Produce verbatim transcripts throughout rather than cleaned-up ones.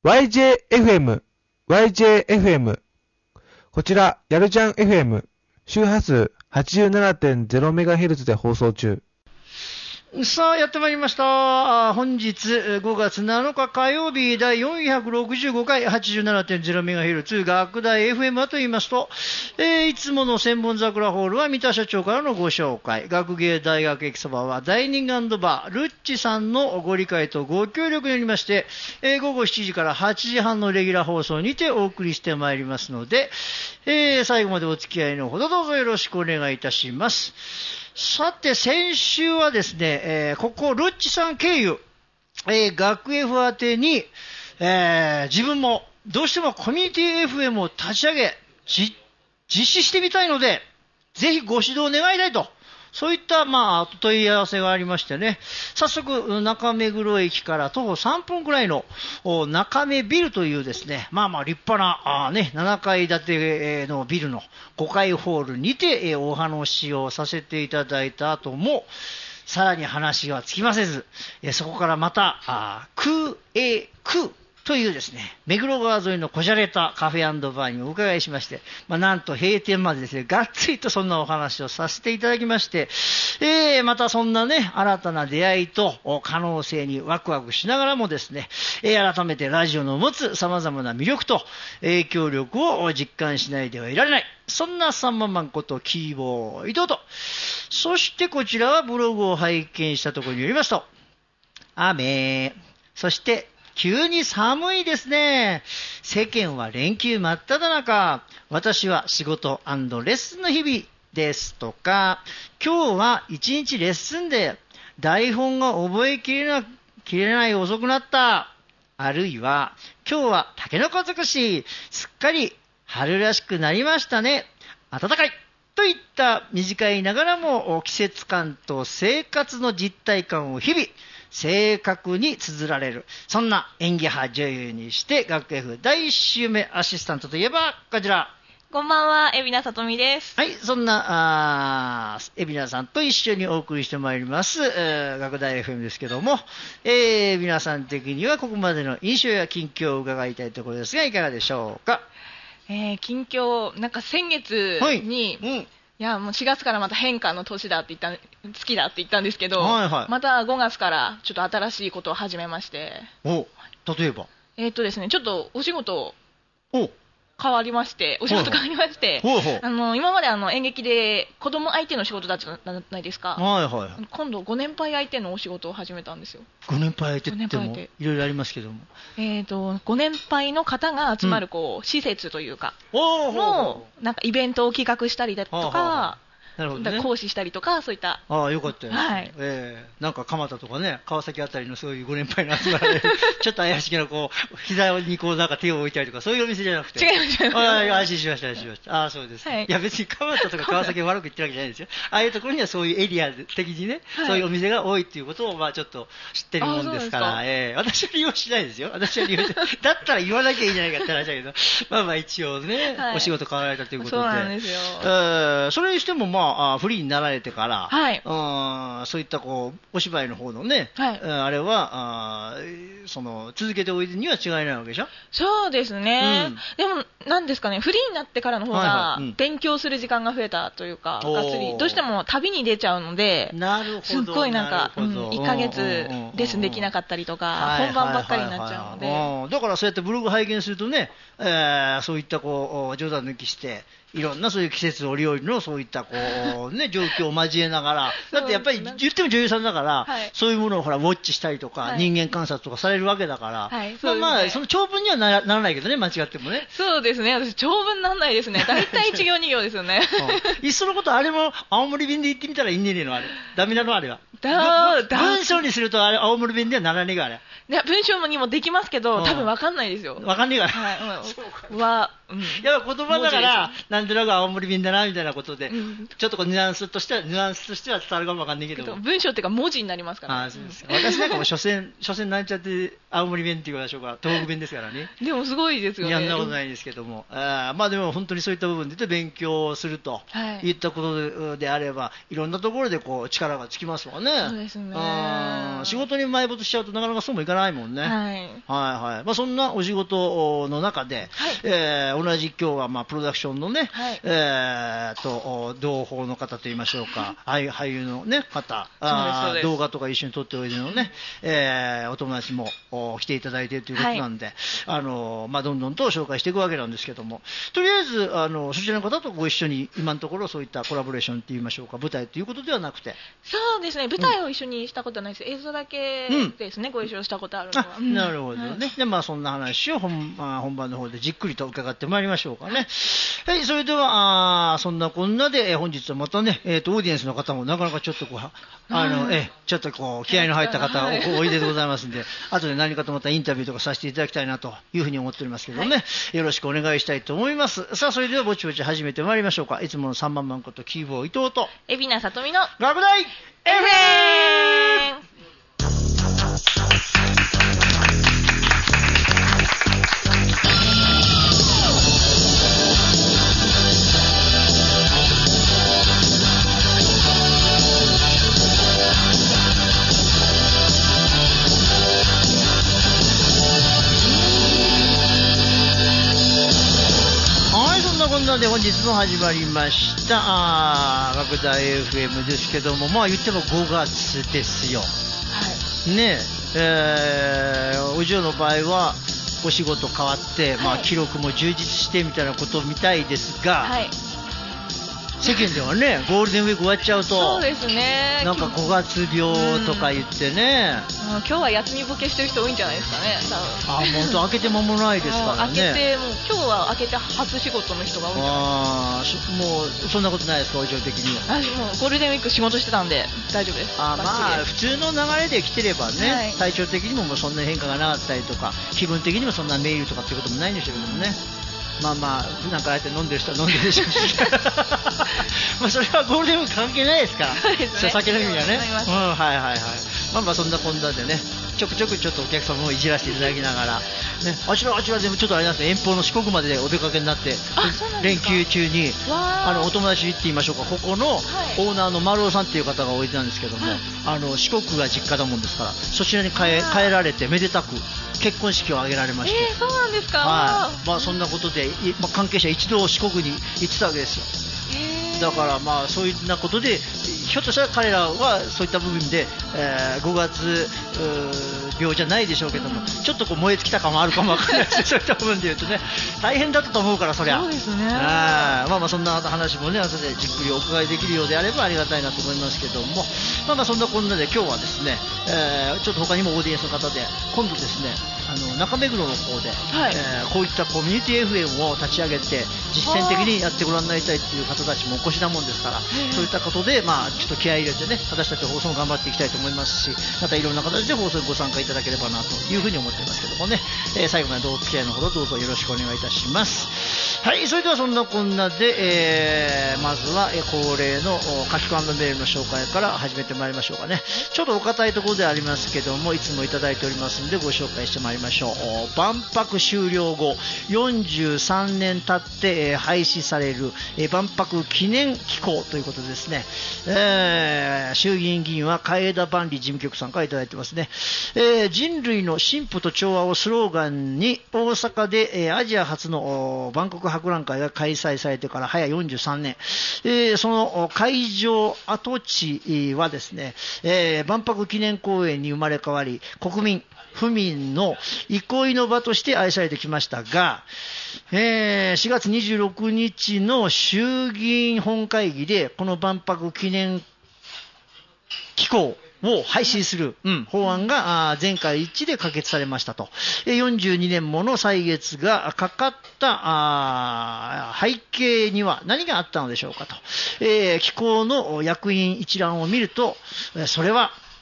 ワイジェーエフエム、ワイジェーエフエム。こちら、やるじゃん エフエム、周波数 はちじゅうななてんゼロメガヘルツ で放送中。 さあ、やってまいりました。本日ごがつなのか火曜日だいよんひゃくろくじゅうごかい はちじゅうななてんゼロメガヘルツ 学大 エフエム はと言いますと、えー、いつもの千本桜ホールは三田社長からのご紹介。学芸大学駅そばはダイニング&バー、ルッチさんのご理解とご協力によりまして、えー、ごごしちじからはちじはんのレギュラー放送にてお送りしてまいりますので、えー、最後までお付き合いのほどどうぞよろしくお願いいたします。さて、先週はですね、えー、ここ、ルッチさん経由、えー、学 F 宛てに、えー、自分もどうしてもコミュニティ エフエム を立ち上げ、じ実施してみたいので、ぜひご指導願いたいと、そういった、まあ、問い合わせがありましてね、早速、中目黒駅から徒歩さんぷんくらいの中目ビルというですね、まあまあ立派な、あね、ななかい建てのビルのごかいホールにて、えー、お話をさせていただいた後も、さらに話はつきませず、えー、そこからまた、あ空英空というですね、目黒川沿いのこじゃれたカフェ&バーにお伺いしまして、まあ、なんと閉店までですね、がっつりとそんなお話をさせていただきまして、えー、またそんなね、新たな出会いと可能性にワクワクしながらもですね、えー、改めてラジオの持つ様々な魅力と影響力を実感しないではいられない。そんなサンママンことキーボーイドと、そしてこちらはブログを拝見したところによりますと、雨、そして急に寒いですね。世間は連休真っ只中。私は仕事&レッスンの日々ですとか、今日は一日レッスンで台本が覚えきれな、きれない遅くなった。あるいは、今日はタケノコ尽くし、すっかり春らしくなりましたね。暖かい。といった短いながらも季節感と生活の実体感を日々、正確に綴られる。そんな演技派女優にして、学 F だいいっ週目アシスタントといえば、こちら。 こんばんは、海老名さとみです。 はい、そんな、あ海老名さんと一緒にお送りしてまいります、えー、学大 エフエム ですけども、えー、皆さん的にはここまでの印象や近況を伺いたいところですが、いかがでしょうか。 えー、近況、なんか先月に、はい、うん、いやもうしがつからまた変化の年だって言った好きだって言ったんですけど、はいはい、またごがつからちょっと新しいことを始めまして。 お、例えばえーっとですね、ちょっとお仕事を変わりまして、お仕事変わりまして、ほうほう、あの今まであの演劇で子供相手の仕事だったじゃないですか、 はいはい、 今度ご年配相手のお仕事を始めたんですよ。 ご年配相手ってもいろいろありますけども、 えーと、ご年配の方が集まるこう、うん、施設というかのなんかイベントを企画したりだとか、なるほどね、講師したりとか、そういった。 ああ、よかったよ、はい、えー、なんか蒲田とかね、川崎あたりのそういうご年配の集まられるちょっと怪しげなこう膝にこうなんか手を置いたりとか、そういうお店じゃなくて。 違います。 ああ、安心しました安心しました。ああ、そうです、はい、いや別に蒲田とか川崎を悪く言ってるわけじゃないですよ。ああいうところにはそういうエリア的にね、はい、そういうお店が多いっていうことをまあちょっと知ってるもんですから、えー、私は利用しないですよ。私は利用しないだったら言わなきゃいいじゃないかって話だけど、まあまあ一応ね、はい、お仕事変わられたということで、 そうなんですよ。 えー、それにしてもまあフリーになられてから、はい、うん、そういったこうお芝居の方のね、はい、あれはあその続けておいでには違いないわけでしょ。 そうですね、うん、でもなんですかね、フリーになってからの方が勉強する時間が増えたというか、はいはい、うん、がっつりどうしても旅に出ちゃうので、 なるほど、 すっごいなんか、うん、いっかげつレッスンできなかったりとか、本番ばっかりになっちゃうので、 だからそうやってブログ拝見するとね、えー、そういったこう冗談抜きしていろんなそういう季節折々のそういったこう、ね、状況を交えながらだってやっぱり言っても女優さんだから、はい、そういうものをほらウォッチしたりとか、はい、人間観察とかされるわけだから、はい、まあまあその長文には な, ならないけどね、間違ってもね。 そうですね、私長文にならないですね。大体いち行に行ですよね、 うん、いっそのことあれも青森弁で言ってみたらいいんねえの、あれダメなの、あれはだだ文章にするとあれ青森弁ではならねえが、あれいや文章にもできますけど多分分かんないですよ。 分かんねえから、 はい、わうん、 やっぱ言葉だから、なんとなく青森便だなみたいなことで、うん、ちょっとこうニュアンスとしては、ニュアンスとしては伝わるかもわかんないけども。 文章っていうか文字になりますから、ね。 あそうですか。私なんかも所詮、所詮なんちゃって青森弁っていうことでしょうか、東北弁ですからね。 でもすごいですよね。 いや、そんなことないですけども。あまあでも本当にそういった部分で言って勉強すると、はい、いったことであれば、いろんなところでこう力がつきますわね。 そうですね。 仕事に埋没しちゃうとなかなかそうもいかないもんね。はい。はいはい。まあそんなお仕事の中で、はい、えー、同じ今日はまあプロダクションのね、はい、えー、と、同胞の方といいましょうか、俳優のね、方、あ動画とか一緒に撮っておいでのね、えー、お友達も来ていただいているということなんで、はい、あの、まあどんどんと紹介していくわけなんですけども、とりあえず、あの、そちらの方とご一緒に今のところそういったコラボレーションって言いましょうか、舞台ということではなくて。 そうですね、舞台を一緒にしたことはないです。うん、映像だけですね、うん、ご一緒したことあるのは。 なるほどね。はい、で、まあそんな話を本、まあ、本番の方でじっくりと伺ってまいりましょうかね。はい、それでは、あそんなこんなで、え本日はまたね、えっ、ー、と、オーディエンスの方もなかなかちょっとこう、あの、え、ちょっとこう、気合いの入った方お、おいででございますんで、後で何かとまたインタビューとかさせていただきたいなというふうに思っておりますけどね、はい、よろしくお願いしたいと思います。さあ、それではぼちぼち始めてまいりましょうか。いつものさんばんマンことキーボー伊藤と、 海老名さとみの、 学大 エフエム。で本日も始まりましたあ学大 エフエム ですけども、まあ言ってもごがつですよ、はい、ねえー、お嬢の場合はお仕事変わって、はい、まあ、記録も充実してみたいなことみたいですが、はい、世間ではねゴールデンウィーク終わっちゃうと、 そうですね、 なんかごがつ病とか言ってね、 うん、今日は休みボケしてる人多いんじゃないですかね。 あ、もう本当開けて間もないですからね。 開けてもう今日は開けて初仕事の人が多いんじゃないですか。 あ、もうそんなことないですか、お嬢的には。 私もうゴールデンウィーク仕事してたんで大丈夫です。 あ、まあ普通の流れで来てればね、はい、体調的にももうそんな変化がなかったりとか、気分的にもそんなメールとかっていうこともないんでしょうけどもね。まあまあ普段からあえて飲んでる人は飲んでるでしょうしまあそれはゴールデンウィーク関係ないですから、そうですね、酒の意味はね、うん、はいはいはい、まあまあそんなこんなでね、ちょくちょくちょっとお客様をいじらせていただきながら、ね、あちらあちらでもちょっとあれなんですね、遠方の四国までお出かけになって、連休中にあのお友達って言いましょうか、ここのオーナーの丸尾さんっていう方がおいでなんですけども、はい、あの四国が実家だもんですから、そちらに帰帰られてめでたく結婚式を挙げられまして、 えー、そうなんですか、 はい、まあ、そんなことで、まあ、関係者一同四国に行ってたわけですよ。だからまあそういったことでひょっとしたら彼らはそういった部分で、えー、ごがつ病じゃないでしょうけども、ちょっとこう燃え尽きた感もあるかもわからないですそういった部分で言うとね、大変だったと思うから、そりゃそうですね、 あまあまあそんな話もね後でじっくりお伺いできるようであればありがたいなと思いますけども、まあまあそんなこんなで今日はですね、えー、ちょっと他にもオーディエンスの方で今度ですね、あの中目黒の方で、はい、えー、こういったコミュニティ エフエム を立ち上げて実践的にやってごらんになりたいっていう方たちもお越しなもんですから、そういったことでまあちょっと気合い入れてね、私たち放送も頑張っていきたいと思いますし、またいろんな形で放送にご参加いただければなというふうに思っていますけどもね、えー、最後までお付き合いのほどどうぞよろしくお願いいたします。はい、それではそんなこんなで、えー、まずは、えー、恒例の書き込んだメールの紹介から始めてまいりましょうかね。ちょっとお堅いところではありますけども、いつもいただいておりますのでご紹介してまいりましょう。万博終了後よんじゅうさんねん経って、えー、廃止される、えー、万博記念機構ということでですね、えー、衆議院議員は海江田万里事務局さんからいただいてますね。えー、人類の進歩と調和をスローガンに大阪で、えー、アジア初の万国博覧会が開催されてから早よんじゅうさんねん、えー、その会場跡地はですね、えー、万博記念公園に生まれ変わり国民府民の憩いの場として愛されてきましたが、えー、しがつにじゅうろくにちの衆議院本会議でこの万博記念機構を廃止する、うん、法案が全会一致で可決されましたと。よんじゅうにねんもの歳月がかかったあ背景には何があったのでしょうかと。えー、機構の役員一覧を見ると、それは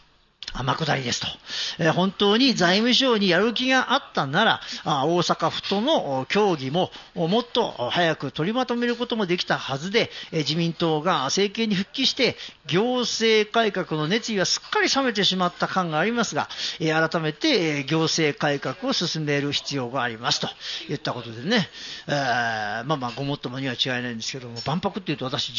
天下りですと、えー、本当に財務省にやる気があったなら、あ大阪府との協議ももっと早く取りまとめることもできたはずで、えー、自民党が政権に復帰して行政改革の熱意はすっかり冷めてしまった感がありますが、えー、改めて、えー、行政改革を進める必要がありますといったことでね、えー、まあまあごもっともには違いないんですけども、万博っていうと私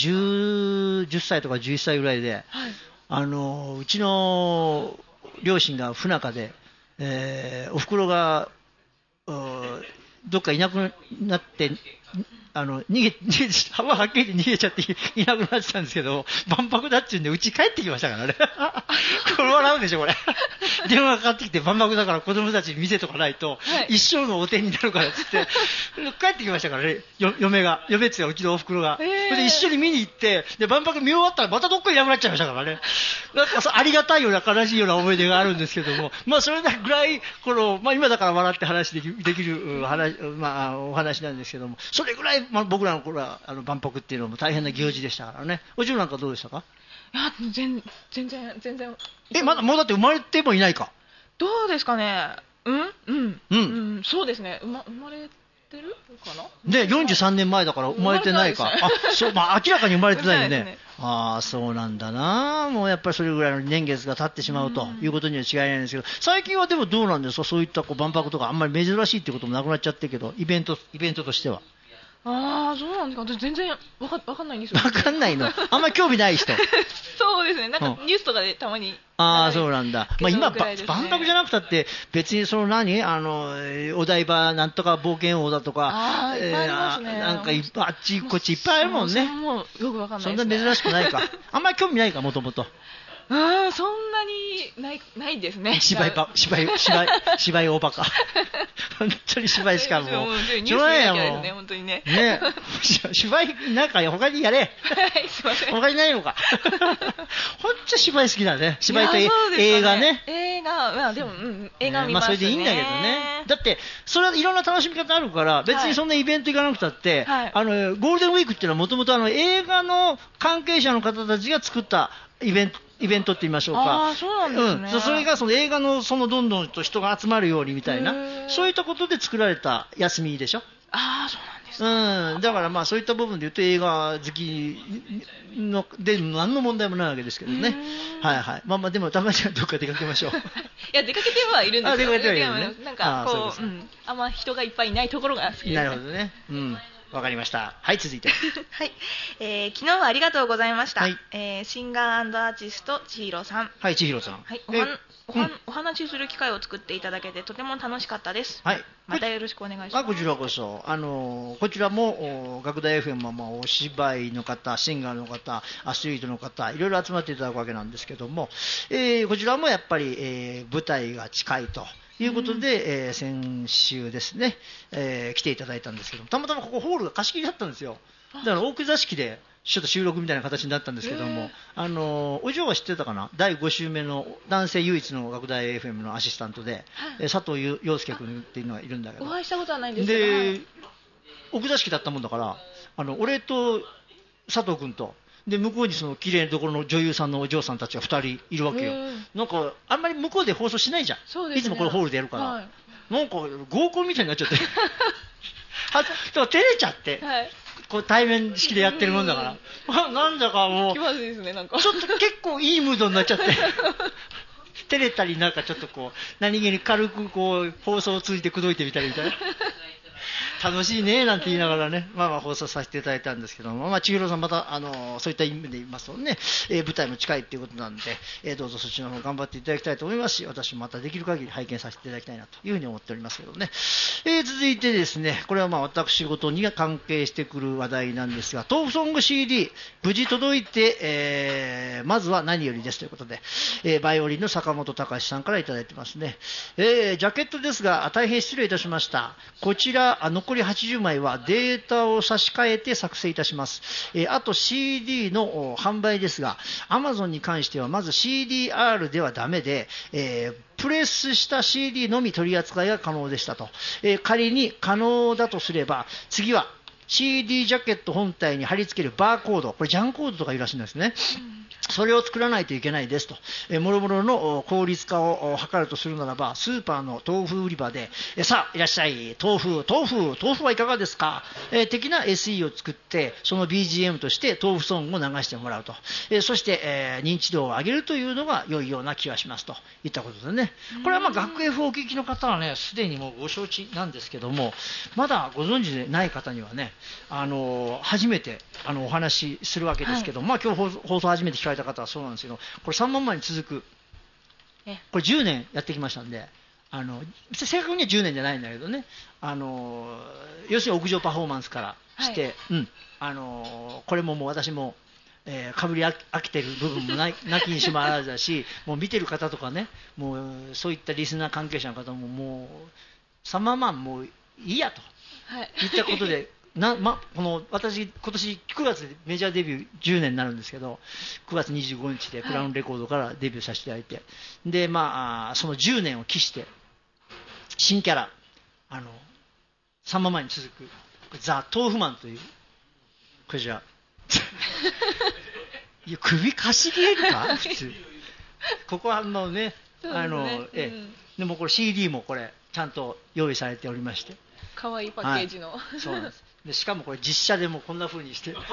10, 10歳とかじゅういっさいぐらいで、はい、あのうちの両親が不仲で、えー、おふくろがどっかいなくなってあの逃げ逃げ幅はっきり逃げちゃっていなくなってたんですけど、万博だっていうんでうち帰ってきましたからねこれ笑うでしょこれ電話がかかってきて、万博だから子供たちに見せとかないと、はい、一生の汚点になるからっつって帰ってきましたからね、嫁が嫁っていうかうちのおふくろが、それで一緒に見に行って、で万博見終わったらまたどっかいなくなっちゃいましたからね、なんかありがたいような悲しいような思い出があるんですけども、まあそれぐらいこの、まあ、今だから笑って話でき、できる話、まあ、お話なんですけども、それぐらい、まあ、僕らの頃はあの万博っていうのも大変な行事でしたからね。おじゅんなんかどうでしたか？ いや全全然全然えまだもうだって生まれてもいないか。 どうですかね。うんうんうん、 うん、そうですね、ま、生まれてるかな。 でよんじゅうさんねんまえだから生まれてないか。ないね、あそう、まあ、明らかに生まれてないよね。ねああそうなんだな。もうやっぱりそれぐらいの年月が経ってしまうということには違いないんですけど、最近はでもどうなんですか、そういったこう万博とかあんまり珍しいってこともなくなっちゃってるけど、イベントイベントとしては。 ああそうなんですか。私全然わか、わかんないんですよ。 わかんないの。あんまり興味ない人そうですね、なんかニュースとかでたまに、うん、 ああそうなんだ。まあ今、ね、万博じゃなくたって別にその何あのお台場なんとか冒険王だとか、 あ、えー、いっぱいありますね。 なんかいっぱいあっちこっちいっぱいあるもんね。 もうよくわかんないですね。 そんな珍しくないか。あんまり興味ないかもともと。 ああそんなにないないですね。 芝居ば芝居芝居芝居大バカ。本当に芝居しかもう。 ニュース見なきゃですね本当にね。 ね芝居なんか他にやれ。 はいすいません。 他にないのか。本当芝居好きだね。芝居と、ね、映画ね。 映画まあでも、うん、映画見ますね。まあそれでいいんだけどね。 だってそれはいろんな楽しみ方あるから別にそんなイベント行かなくたって、はい、あのゴールデンウィークっていうのはもともと映画の関係者の方たちが作ったイベント。イベントって言いましょうか。 あそうなんですね。 うん、それがその映画のそのどんどんと人が集まるようにみたいな、そういったことで作られた休みでしょ。 ああそうなんですか。うん、だからまあそういった部分で言うと映画好きので何の問題もないわけですけどね。はいはい。まあまあでもたまにはどっか出かけましょう。いや出かけてはいるんですけど。 あ出かけてはいるね。 なんかこう、うん、あんま人がいっぱいいないところが好きです、ね。 なるほどね。うん。わかりました。はい、続いて。 はい、えー、昨日はありがとうございました。はい、えー、シンガー&アーティスト千尋さん。 はい、千尋さん。 はい、おはおは、うん、お話しする機会を作っていただけてとても楽しかったです。 はい。 またよろしくお願いします。 あ、こちらこそ。あのこちらも学大 エフエム はまあお芝居の方、シンガーの方、アスリートの方、いろいろ集まっていただくわけなんですけども、えー、こちらもやっぱり、えー、舞台が近いと。ということで、うんえー、先週ですね、えー、来ていただいたんですけども、たまたまここホールが貸し切りだったんですよ。だから大座敷でちょっと収録みたいな形になったんですけども、あのお嬢は知ってたかな、だいご週目の男性唯一の学大 エフエム のアシスタントで、はい、佐藤陽介君っていうのがいるんだけど、 お会いしたことはないんですけど、 で、はい、奥座敷だったもんだから、あの俺と佐藤君とで向こうにその綺麗なところの女優さんのお嬢さんたちがふたりいるわけよ。なんかあんまり向こうで放送しないじゃん、 そうですね、 いつもこれホールでやるから、はい、なんか合コンみたいになっちゃっては照れちゃって、はい、こう対面式でやってるもんだから、なんだかもう気まずいですね、なんかちょっと結構いいムードになっちゃって照れたりなんかちょっとこう何気に軽くこう放送を通じて口説いてみたりみたいな楽しいねなんて言いながらね、まあまあ放送させていただいたんですけども、まあ千尋さんまたあのそういった意味で言いますとね、えー、舞台も近いっていうことなんで、えー、どうぞそっちの方頑張っていただきたいと思いますし、私もまたできる限り拝見させていただきたいなというふうに思っておりますけどね。えー、続いてですね、これはまあ私事に関係してくる話題なんですが、豆腐ソング シーディー 無事届いて、えー、まずは何よりですということで、えー、バイオリンの坂本隆さんからいただいてますね。えー、ジャケットですが大変失礼いたしました。こちらあ残りはちじゅうまいはデータを差し替えて作成いたします。えー、あと シーディー の販売ですが Amazon に関してはまず シーディーアール ではダメで、えー、プレスした シーディー のみ取り扱いが可能でしたと、えー、仮に可能だとすれば次は シーディー ジャケット本体に貼り付けるバーコード、これジャンコードとかいうらしいんですね、 それを作らないといけないですと、えー、もろもろの効率化を図るとするならば、スーパーの豆腐売り場で、えー、さあいらっしゃい、豆腐豆腐豆腐はいかがですか、えー、的な エスイー を作って、その ビージーエム として豆腐ソングを流してもらうと、えー、そして、えー、認知度を上げるというのが良いような気がしますといったことでね。これはまあ学 F をお聞きの方はね、すでにもうご承知なんですけども、まだご存知でない方にはね、あのー、初めてあのお話しするわけですけど、はい、まあ今日放送初めて聞かれた方はそうなんですけど、これさんまんまに続く、これじゅうねんやってきましたんで、あの正確にはじゅうねんじゃないんだけどね、あの要するに屋上パフォーマンスからして、はい、うん、あのこれももう私も、えー、かぶり飽きてる部分もなきにしもあらずだし、もう見てる方とかね、もうそういったリスナー関係者の方ももうさんまんまんもういいやと、はい、いったことでな、ま、この私、今年くがつでメジャーデビューじゅうねんになるんですけど、くがつにじゅうごにちでクラウンレコードからデビューさせていただいて、はい、でまあ、そのじゅうねんを期して新キャラ、あのさんまんまんに続くザ・豆腐マンという、これじゃいや首かしげるか普通ここはあのね、あの、ね、え、うん、でもこれ シーディー もこれちゃんと用意されておりまして、 かわいいパッケージの、 はい、そうなんです。でしかもこれ実写でもこんな風にして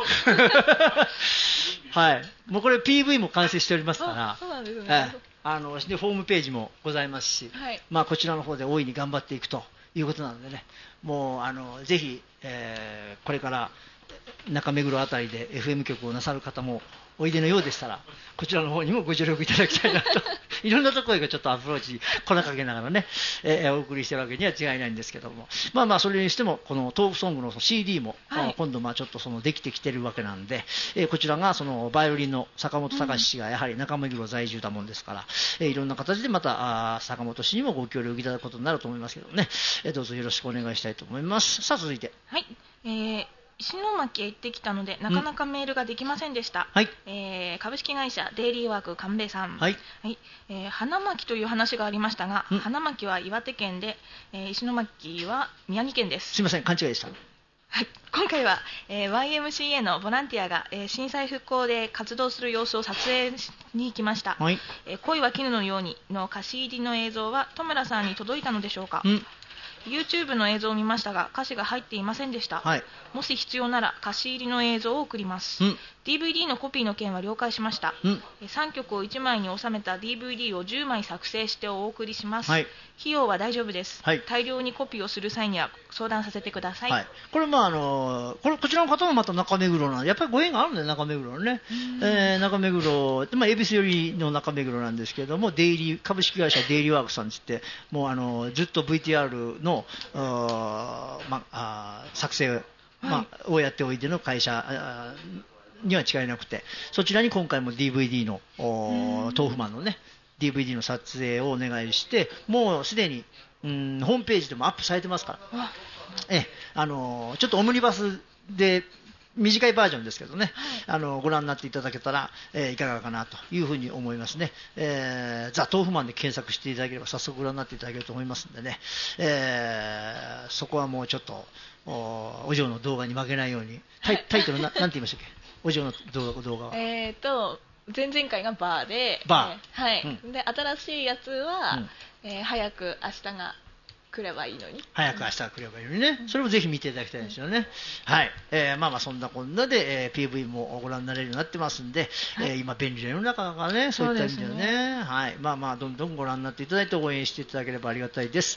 はい、もうこれ ピーブイ も完成しておりますから、 そうなんですね、 ええ、あのでホームページもございますし、はい、まあ、こちらの方で大いに頑張っていくということなのでね、もうあのぜひ、えー、これから中目黒あたりで エフエム 局をなさる方もおいでのようでしたら、こちらの方にもご助力いただきたいなといろんなところがちょっとアプローチ粉かけながらね、えー、お送りしてるわけには違いないんですけども、まあまあそれにしてもこの豆腐ソングの シーディー も、はい、今度まあちょっとそのできてきてるわけなんで、えー、こちらがそのバイオリンの坂本隆氏がやはり中目黒在住だもんですから、えー、いろんな形でまたあ坂本氏にもご協力いただくことになると思いますけどね、えー、どうぞよろしくお願いしたいと思います。さあ続いて、 はい、えー石巻へ行ってきたのでなかなかメールができませんでした、 はい、 えー、株式会社デイリーワーク神戸さん、 はいはい、えー、花巻という話がありましたが、花巻は岩手県で、えー、石巻は宮城県です。 すみません、勘違いでした。 はい、今回は、えー、ワイエムシーエー のボランティアが、えー、震災復興で活動する様子を撮影に行きました、 はい、 えー、恋は絹のようにの歌詞入りの映像は戸村さんに届いたのでしょうか。 うん、 YouTube の映像を見ましたが歌詞が入っていませんでした、 はい、 もし必要なら歌詞入りの映像を送ります、 うん、 ディーブイディー のコピーの件は了解しました、 うん、 さんきょくをいちまいに収めた ディーブイディー をじゅうまい作成してお送りします、 はい、 費用は大丈夫です、 はい、 大量にコピーをする際には相談させてください、 はい、これまああのこれこちらの方もまた中目黒なんで、やっぱりご縁があるんだよ中目黒のね、えー、中目黒、まあ、恵比寿寄りの中目黒なんですけれども、デイリー株式会社デイリーワークさんつってもうあのずっと ブイティーアール のまあ、作成、まあ、をやっておいての会社には違いなくて、そちらに今回も ディーブイディー の豆腐マンのね ディーブイディー の撮影をお願いして、もうすでにうんホームページでもアップされてますから、えあのちょっとオムニバスで短いバージョンですけどね、はい、あのご覧になっていただけたら、えー、いかがかなというふうに思いますね、えー、ザ・豆腐マンで検索していただければ早速ご覧になっていただけると思いますんでね、えー、そこはもうちょっと お, お嬢の動画に負けないように、タ イ, タイトルななんて言いましたっけ、お嬢の動画動画はえーと前々回がバーでバー、 えーはいうん、で新しいやつは、うんえー、早く明日が来ればいいのに、 早く明日が来ればいいのにね、うん、それもぜひ見ていただきたいですよね、うん、はい、えー、まあまあそんなこんなで、えー、ピーブイ もご覧になれるようになってますんで、はい、えー、今便利な世の中がね、そういった意味では ね, ね、はい、まあまあどんどんご覧になっていただいて応援していただければありがたいです。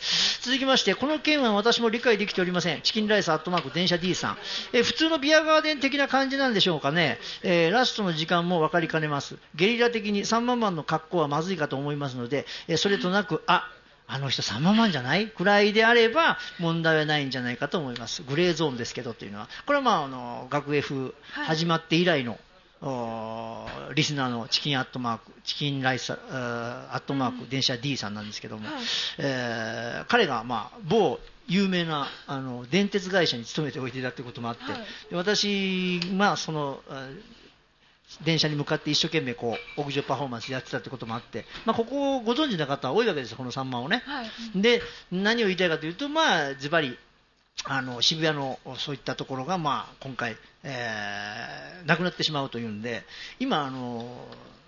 続きまして、この件は私も理解できておりません。チキンライスアットマーク電車 D さん、えー、普通のビアガーデン的な感じなんでしょうかね、えー、ラストの時間も分かりかねます。ゲリラ的にさんまんまんの格好はまずいかと思いますので、えー、それとなくああの人さんまんまんじゃないくらいであれば問題はないんじゃないかと思います。グレーゾーンですけどというのは、これはまああの学 F 始まって以来の、はい、リスナーのチキンアットマークチキンライスアットマーク電車 D さんなんですけども、はい、えー、彼がまあ某有名なあの電鉄会社に勤めておいていたということもあって、はい、で私まあその電車に向かって一生懸命こう屋上パフォーマンスやってたってこともあって、まあ、ここをご存知の方は多いわけですよ、このさんまんをね、はい、で何を言いたいかというと、まあズバリあの渋谷のそういったところが、まあ、今回、えー、なくなってしまうというんで、今、あの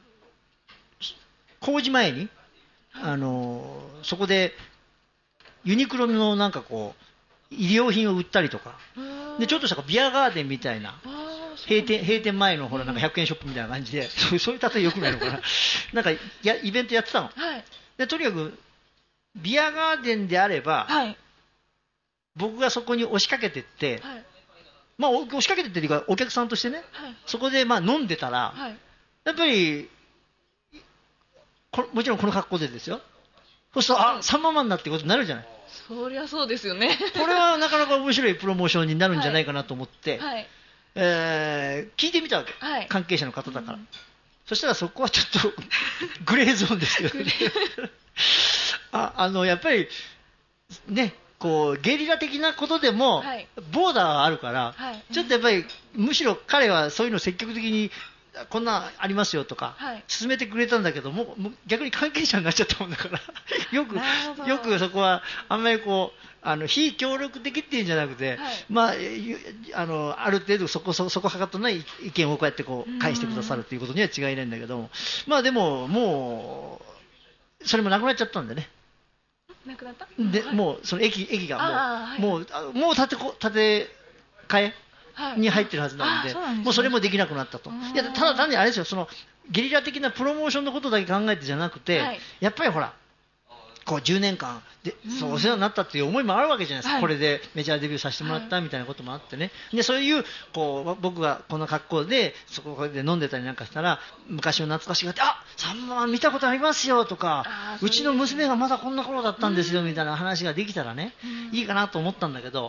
工事前に、あのそこでユニクロのなんかこう医療品を売ったりとかで、ちょっとしたビアガーデンみたいな閉店、閉店前のほらなんかひゃくえんショップみたいな感じで、そういう、そういう例えよくないのかななんかやイベントやってたの、 はい、 でとにかくビアガーデンであれば、はい、僕がそこに押しかけてって、はい、まあ、押しかけてっていうかお客さんとしてね、はい、そこでまあ飲んでたら、はい、やっぱりこもちろんこの格好でですよ、そうするとあさんまんまんだってことになるじゃない。 そりゃそうですよねこれはなかなか面白いプロモーションになるんじゃないかなと思って、はいはい、えー、聞いてみたわけ、はい、関係者の方だから、うん、そしたらそこはちょっとグレーゾーンですけどねあ, あのやっぱりね、こうゲリラ的なことでも、はい、ボーダーがあるから、はい、ちょっとやっぱりむしろ彼はそういうの積極的にこんなありますよとか、はい、進めてくれたんだけども、も逆に関係者になっちゃったもんだからよくよくそこはあんまりこうあの非協力的っていうんじゃなくて、はい、まあ、あのある程度そこそこそこはかとない意見をこうやってこう返してくださるということには違いないんだけども、まあでももうそれもなくなっちゃったんでね。 なくなったで、はい、もうその 駅, 駅がもう、はい、もうもう建てこ建て替えに入ってるはずなので、はい、もうそれもできなくなったと。いやただ単にあれですよ、そのゲリラ的なプロモーションのことだけ考えてじゃなくて、はい、やっぱりほらこうじゅうねんかんでそうお世話になったっていう思いもあるわけじゃないですか、はい、これでメジャーデビューさせてもらったみたいなこともあってね、でそういうこう僕がこの格好でそこで飲んでたりなんかしたら昔の懐かしがって、あさんまん見たことありますよとか、うちの娘がまだこんな頃だったんですよみたいな話ができたらね、いいかなと思ったんだけど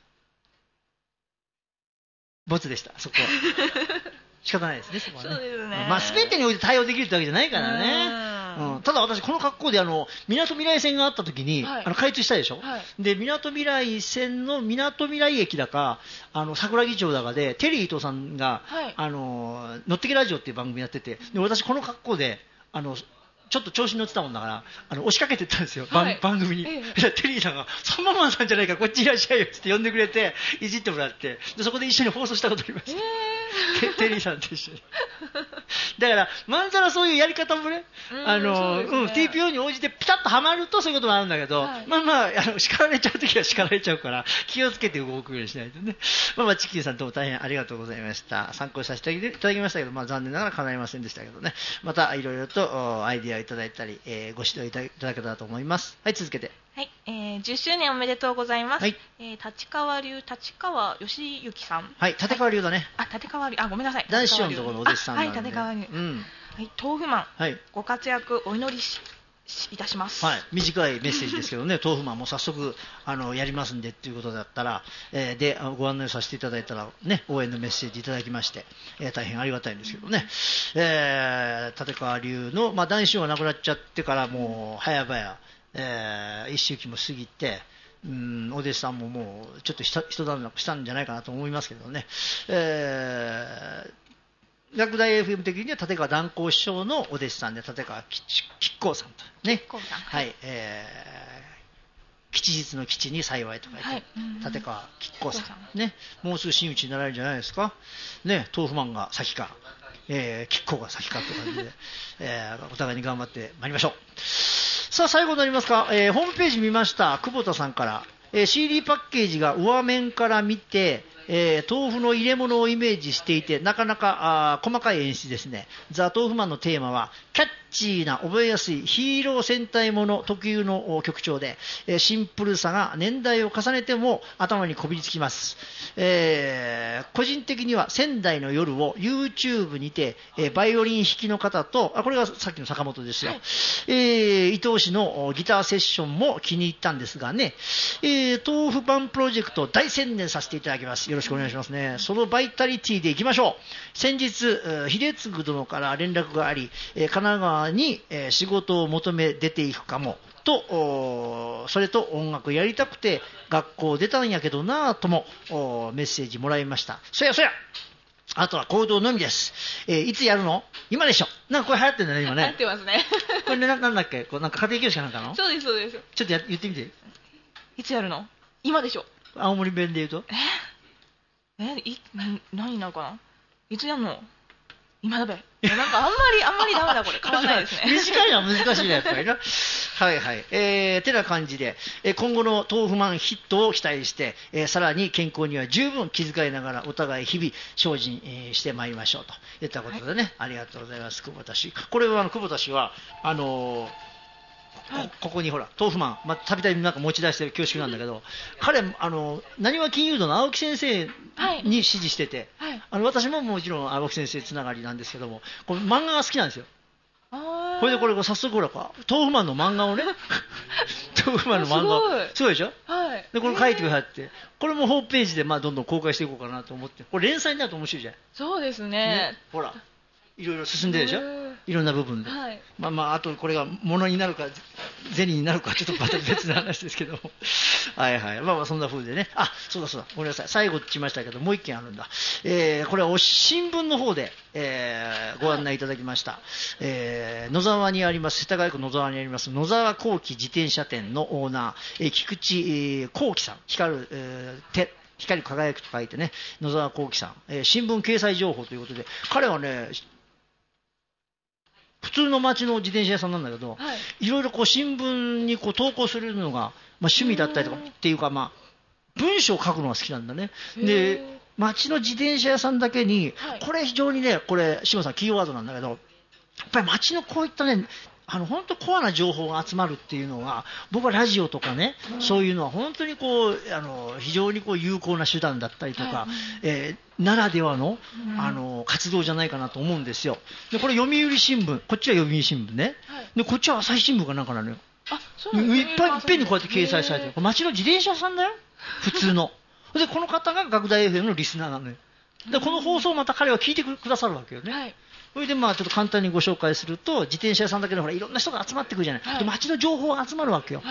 ボツでした、そこは仕方ないですね、そこはね。そうですね、まあ、全てにおいて対応できるってわけじゃないからね。うん、ただ私この格好であのみなとみらい線があった時に、はい、あの開通したでしょ、はい、でみなとみらい線のみなとみらい駅だかあの桜木町だかでテリー伊藤さんが、はい、あの乗ってけラジオっていう番組やってて、で私この格好であのちょっと調子に乗ってたもんだからあの押しかけてったんですよ、はい、番組に、ええ、テリーさんがさんまんまんさんじゃないかこっちいらっしゃいよって呼んでくれていじってもらって、でそこで一緒に放送したことありました、えー、テ, テリーさんと一緒にだからまんざらそういうやり方もね、あの、うん、ティーピーオー に応じてピタッとはまるとそういうこともあるんだけど、はい、まあまあ、あの叱られちゃうときは叱られちゃうから気をつけて動くようにしないとね。まあまあチキンさんどうも大変ありがとうございました。参考させていただきましたけど、まあ残念ながら叶いませんでしたけどね、またいろいろとアイディアをいただいたり、えー、ご指導いただけたらと思います。はい、続けて。 はい、えー、じゅっしゅうねんおめでとうございます。はい、えー、立川流立川義行さん。 はい、立川流だね。 はい、あ、立川流、あ、ごめんなさい。 男子のところのお弟子さんなんで。 はい、立川流。 うん。 はい、豆腐マン、はい、ご活躍お祈りしいたします。 はい、短いメッセージですけどね、豆腐マンも早速あのやりますんでっていうことだったら、えー、でご案内させていただいたらね、応援のメッセージいただきまして、えー、大変ありがたいんですけどね、えー、立川流の、まあ、男子が亡くなっちゃってからもう早々、えー、一周期も過ぎて、うん、お弟子さんももうちょっと一段落したんじゃないかなと思いますけどね、えー学大 エフエム 的には立川談光師匠のお弟子さんで立川吉光さんとね、はい、えー、吉日の吉に幸いと書いて、はい、立川吉光さんね、もうすぐ真打ちになられるんじゃないですかね、豆腐マンが先か、えー、吉光が先かという感じで、えー、お互いに頑張ってまいりましょう。さあ最後になりますか、えー、ホームページ見ました。久保田さんから、えー、シーディー パッケージが上面から見てえー、豆腐の入れ物をイメージしていてなかなかあ細かい演出ですね。ザ・豆腐マンのテーマはキャッチーな覚えやすいヒーロー戦隊もの特有の曲調で、えー、シンプルさが年代を重ねても頭にこびりつきます、えー、個人的には仙台の夜を YouTube にて、えー、バイオリン弾きの方とあこれがさっきの坂本ですよ、はい、えー、伊藤氏のギターセッションも気に入ったんですがね、えー、豆腐パンプロジェクト大宣伝させていただきます。よろしくお願いしますね。そのバイタリティでいきましょう。先日秀次殿から連絡があり、神奈川に仕事を求め出ていくかもと、それと音楽やりたくて学校出たんやけどなぁともメッセージもらいました。そやそやあとは行動のみです、えー、いつやるの今でしょ。なんかこれ流行ってるんだね今ね。 流行ってますねこれね な, なんだっけこうなんか家庭教師かなんかの。 そうですそうです。 ちょっとや言ってみて。 いつやるの今でしょ。 青森弁で言うと。 ええい何になるかな。いつやんの。今だべ。なんかあんまりあんまりダメだこれ。変わんないですね。 短いのは難しいねやっぱりな。はいはい。えー、てな感じで、えー、今後の豆腐マンヒットを期待して、えー、さらに健康には十分気遣いながらお互い日々精進、えー、してまいりましょうといったことでね、はい、ありがとうございます。久保田氏。これはあの久保田氏はあのーはい、こ, ここにほら豆腐マン、まあ、たびたびなんか持ち出してる恐縮なんだけど、彼あのなにわ金融道の青木先生に師事してて、はいはい、あの私ももちろん青木先生つながりなんですけども、この漫画が好きなんですよ。これでこれ早速ほら豆腐マンの漫画をね豆腐マンの漫画すごいでしょ、はい、でこれ書いてくださって、これもホームページでまあどんどん公開していこうかなと思って、これ連載になると面白いじゃん。 そうです ね, ねほらいろいろ進んでるでしょ、いろんな部分で、はい、まあまああとこれが物になるか銭になるかちょっとまた別な話ですけどもはいはい、まあまあそんな風でね、あそうだそうだごめんなさい、最後って言いましたけどもう一件あるんだ、えー、これはお新聞の方で、えー、ご案内いただきました、はい、えー、野沢にあります世田谷区野沢にあります野沢光輝自転車店のオーナー、えー、菊池、えー、光輝さん、光る、えー、手光り輝くと書いてね、野沢光輝さん、えー、新聞掲載情報ということで、彼はね普通の街の自転車屋さんなんだけど、はい、いろいろこう新聞にこう投稿するのが、まあ、趣味だったりとかっていうか、まあ、文章を書くのが好きなんだね。で街の自転車屋さんだけに、はい、これ非常にね、これ志麻さんキーワードなんだけど、やっぱり街のこういったねあの本当コアな情報が集まるっていうのは、僕はラジオとかね、うん、そういうのは本当にこうあの非常にこう有効な手段だったりとか、はい、えー、ならではの、うん、あの活動じゃないかなと思うんですよ。でこれ読売新聞、こっちは読売新聞ね、はい、でこっちは朝日新聞かなんかなのよ。 あ、そうなんですね。 いっぱいいっぺんにこうやって掲載されてる、街の自転車屋さんだよ普通のでこの方が学大 エフエム のリスナーなのよ。でこの放送をまた彼は聞いてくださるわけよね、はい、それでまあちょっと簡単にご紹介すると、自転車屋さんだけでほらいろんな人が集まってくるじゃない、はい、で街の情報が集まるわけよ、はい、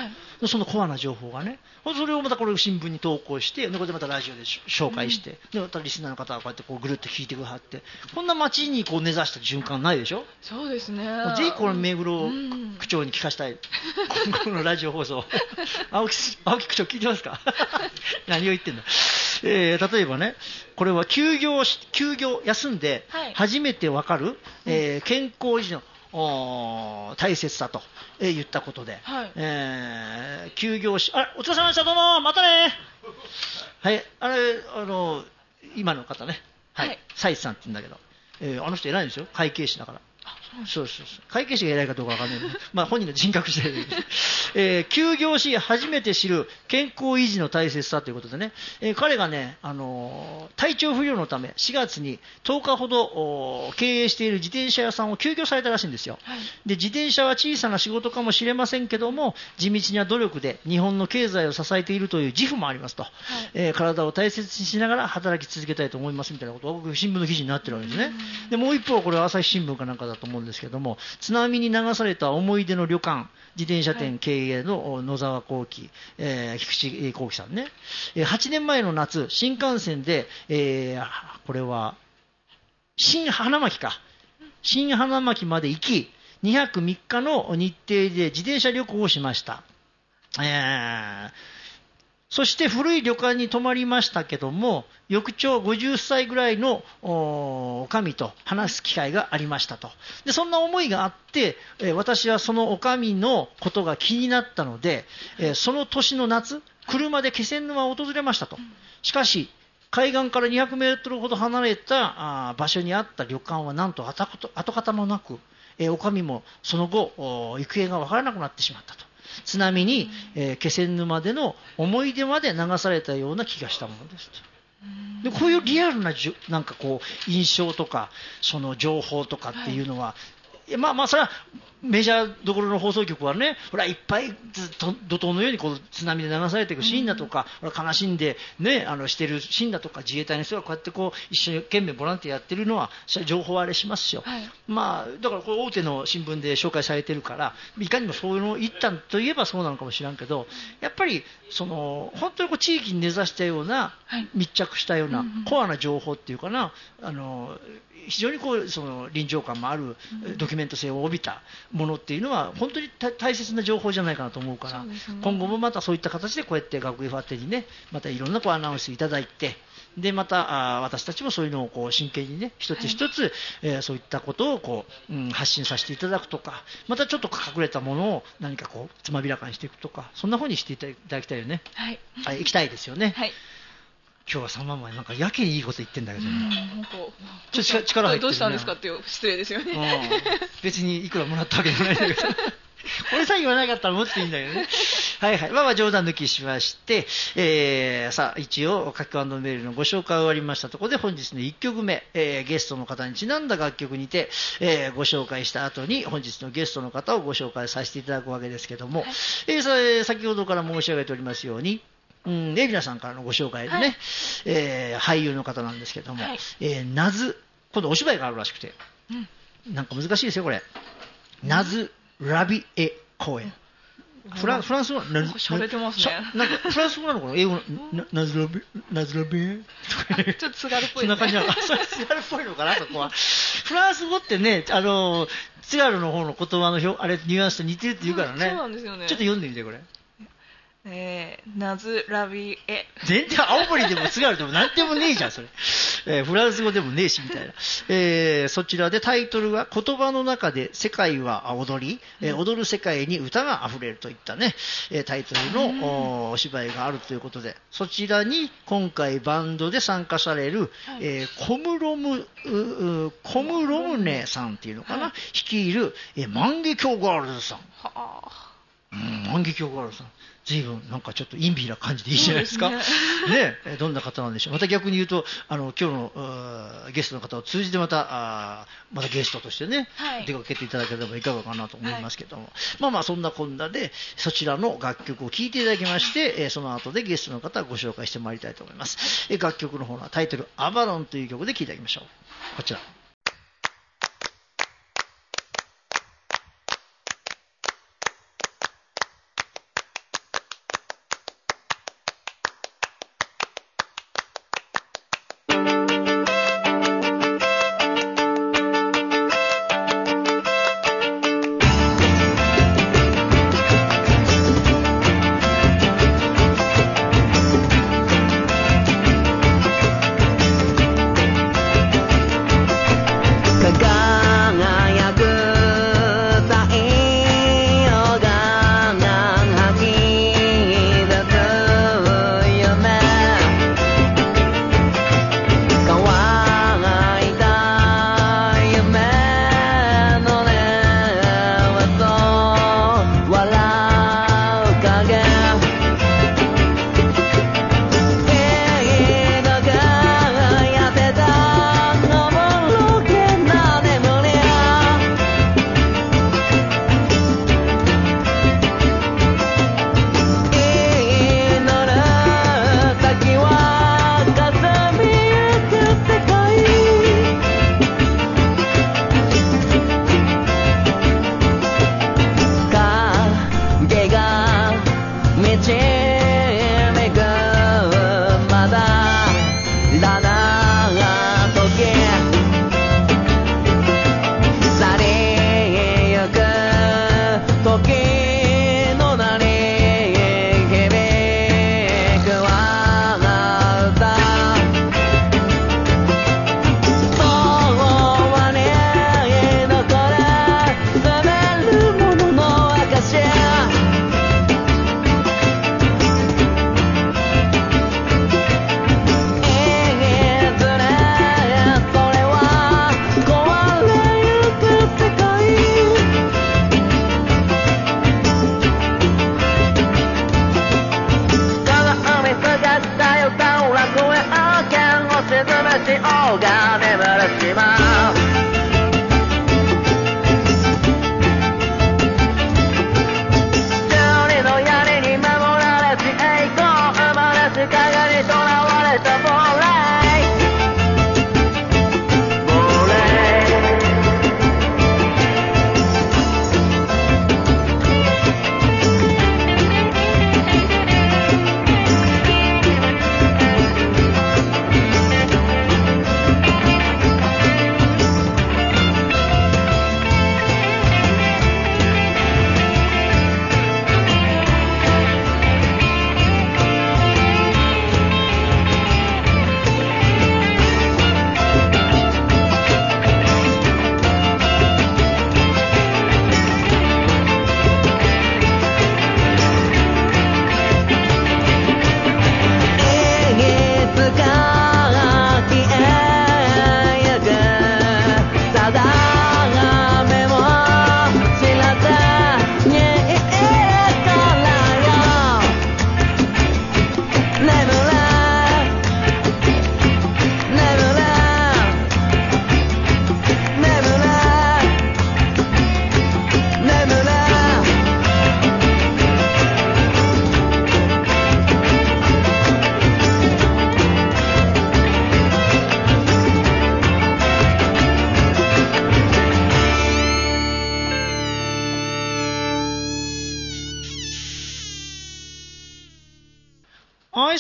そのコアな情報がね、それをまたこれを新聞に投稿して、でこれでまたラジオで紹介して、うん、でまたリスナーの方がこうやってこうぐるっと聞いてくださって、こんな街にこう根ざした循環ないでしょ。 そうですね。 ぜひこの目黒区長に聞かせたい、うん、今後のラジオ放送青木、青木区長聞いてますか何を言ってんだ、えー、例えばね、これは休業し休業休んで初めて分かる、はい、えー、健康維持の大切さと、えー、言ったことで、はい、えー、休業し、あれお疲れ様でした、どうもまたね、はい、あれあの今の方ね、はい、サイさんって言うんだけど、えー、あの人偉いんですよ、会計士だから。そうそうそう、会計士が偉いかどうか分からないけど、まあ本人の人格次第で、えー、休業し初めて知る健康維持の大切さということでね、えー、彼がね、あのー、体調不良のためしがつにとおかほど経営している自転車屋さんを休業されたらしいんですよ、はい、で自転車は小さな仕事かもしれませんけども、地道な努力で日本の経済を支えているという自負もありますと、はい、えー、体を大切にしながら働き続けたいと思いますみたいなことが僕新聞の記事になってるわけですね。でもう一方、これは朝日新聞かなんかだと思うんですけども、津波に流された思い出の旅館、自転車店経営の野沢光輝、えー、菊池光輝さんね、はちねんまえの夏、新幹線で、えー、これは新花巻か、新花巻まで行き、にはくみっかの日程で自転車旅行をしました。えーそして古い旅館に泊まりましたけども、翌朝ごじゅっさいぐらいのおかみと話す機会がありましたと。でそんな思いがあって、えー、私はそのおかみのことが気になったので、えー、その年の夏、車で気仙沼を訪れましたと。しかし海岸からにひゃくメートルほど離れたあ場所にあった旅館はなんと跡形もなく、えー、おかみもその後行方が分からなくなってしまったと。津波に、えー、気仙沼での思い出まで流されたような気がしたものですと。でこういうリアルなじゅなんかこう印象とかその情報とかっていうのは、はい、まあまあそれはメジャーどころの放送局はね、ほらいっぱい怒涛のようにこう津波で流されていくシーンだとか、うん、ほら悲しんで、ね、あのしてるシーンだとか、自衛隊の人がこうやってこう一生懸命ボランティアやってるのはそれ情報はあれしますよ、はい、まあ、だからこれ大手の新聞で紹介されてるから、いかにもそういうのを言ったといえばそうなのかもしれんけど、やっぱりその本当にこう地域に根ざしたような、はい、密着したようなコアな情報っていうかな、あの非常にこうその臨場感もあるドキュメント性を帯びた、 ものっていうのは本当に大切な情報じゃないかなと思うから、ね、今後もまたそういった形でこうやって学園ファテにねまたいろんなこうアナウンスいただいて、でまたあ私たちもそういうのをこう真剣にね一つ一つ、はい、えー、そういったことをこう、うん、発信させていただくとか、またちょっと隠れたものを何かこうつまびらかにしていくとか、そんな風にしていただきたいよね。 はい、 はい、行きたいですよね。 はい、 今日はさんばんまえなんかやけにいいこと言ってんだけどね。 うん、ちょっと力入ってる、ね、 どうしたんですかっていう失礼ですよね。 別にいくらもらったわけじゃないんだけどこれさえ言わなかったらもっといいんだけどね。はいはい。まあまあ冗談抜きしまして、えー、さあ一応書き込んだメールのご紹介終わりましたところで、本日のいっきょくめ、えー、ゲストの方にちなんだ楽曲にて、えー、ご紹介した後に本日のゲストの方をご紹介させていただくわけですけども、はい、えー、先ほどから申し上げておりますように、うん、レビナさんからのご紹介でね、はい、えー、俳優の方なんですけども、はい、えー、ナズ、今度お芝居があるらしくて、うん、なんか難しいですよこれ、ナズラビエ公演、フラン、フランス語な喋ってますね。 なんかフランス語なのかな、英語のなナズラビナズラビエとかね、ちょっと津軽っぽい、ね、 そんな感じなの。それ津軽っぽいのかなそこは。フランス語ってね、あの津軽の方の言葉の表あれニュアンスと似てるって言うからね。 そうなんですよね。 ちょっと読んでみてこれ。 えー、ナズラビエ。 全然青森でも津軽でも何でもねえじゃんそれ、えー、フランス語でもねえしみたいな、えー、そちらでタイトルは言葉の中で世界は踊り、えー、踊る世界に歌があふれるといったね、えー、タイトルの お, お芝居があるということで、そちらに今回バンドで参加される、はい、えー、コムロムコムロムネさんっていうのかな、はい、率いる、えー、万華鏡ガールズさん、はあ、うん、万華鏡ガールズさん随分なんかちょっと陰微な感じでいいじゃないですか。ねえ、どんな方なんでしょう。また逆に言うと、あの今日のゲストの方を通じてまたあまたゲストとしてね、はい、出かけていただければいかがかなと思いますけども、はい、まあまあそんなこんなでそちらの楽曲を聴いていただきまして、えその後でゲストの方をご紹介してまいりたいと思います。え楽曲の方のタイトルアバロンという曲で聴いていただきましょう。こちら。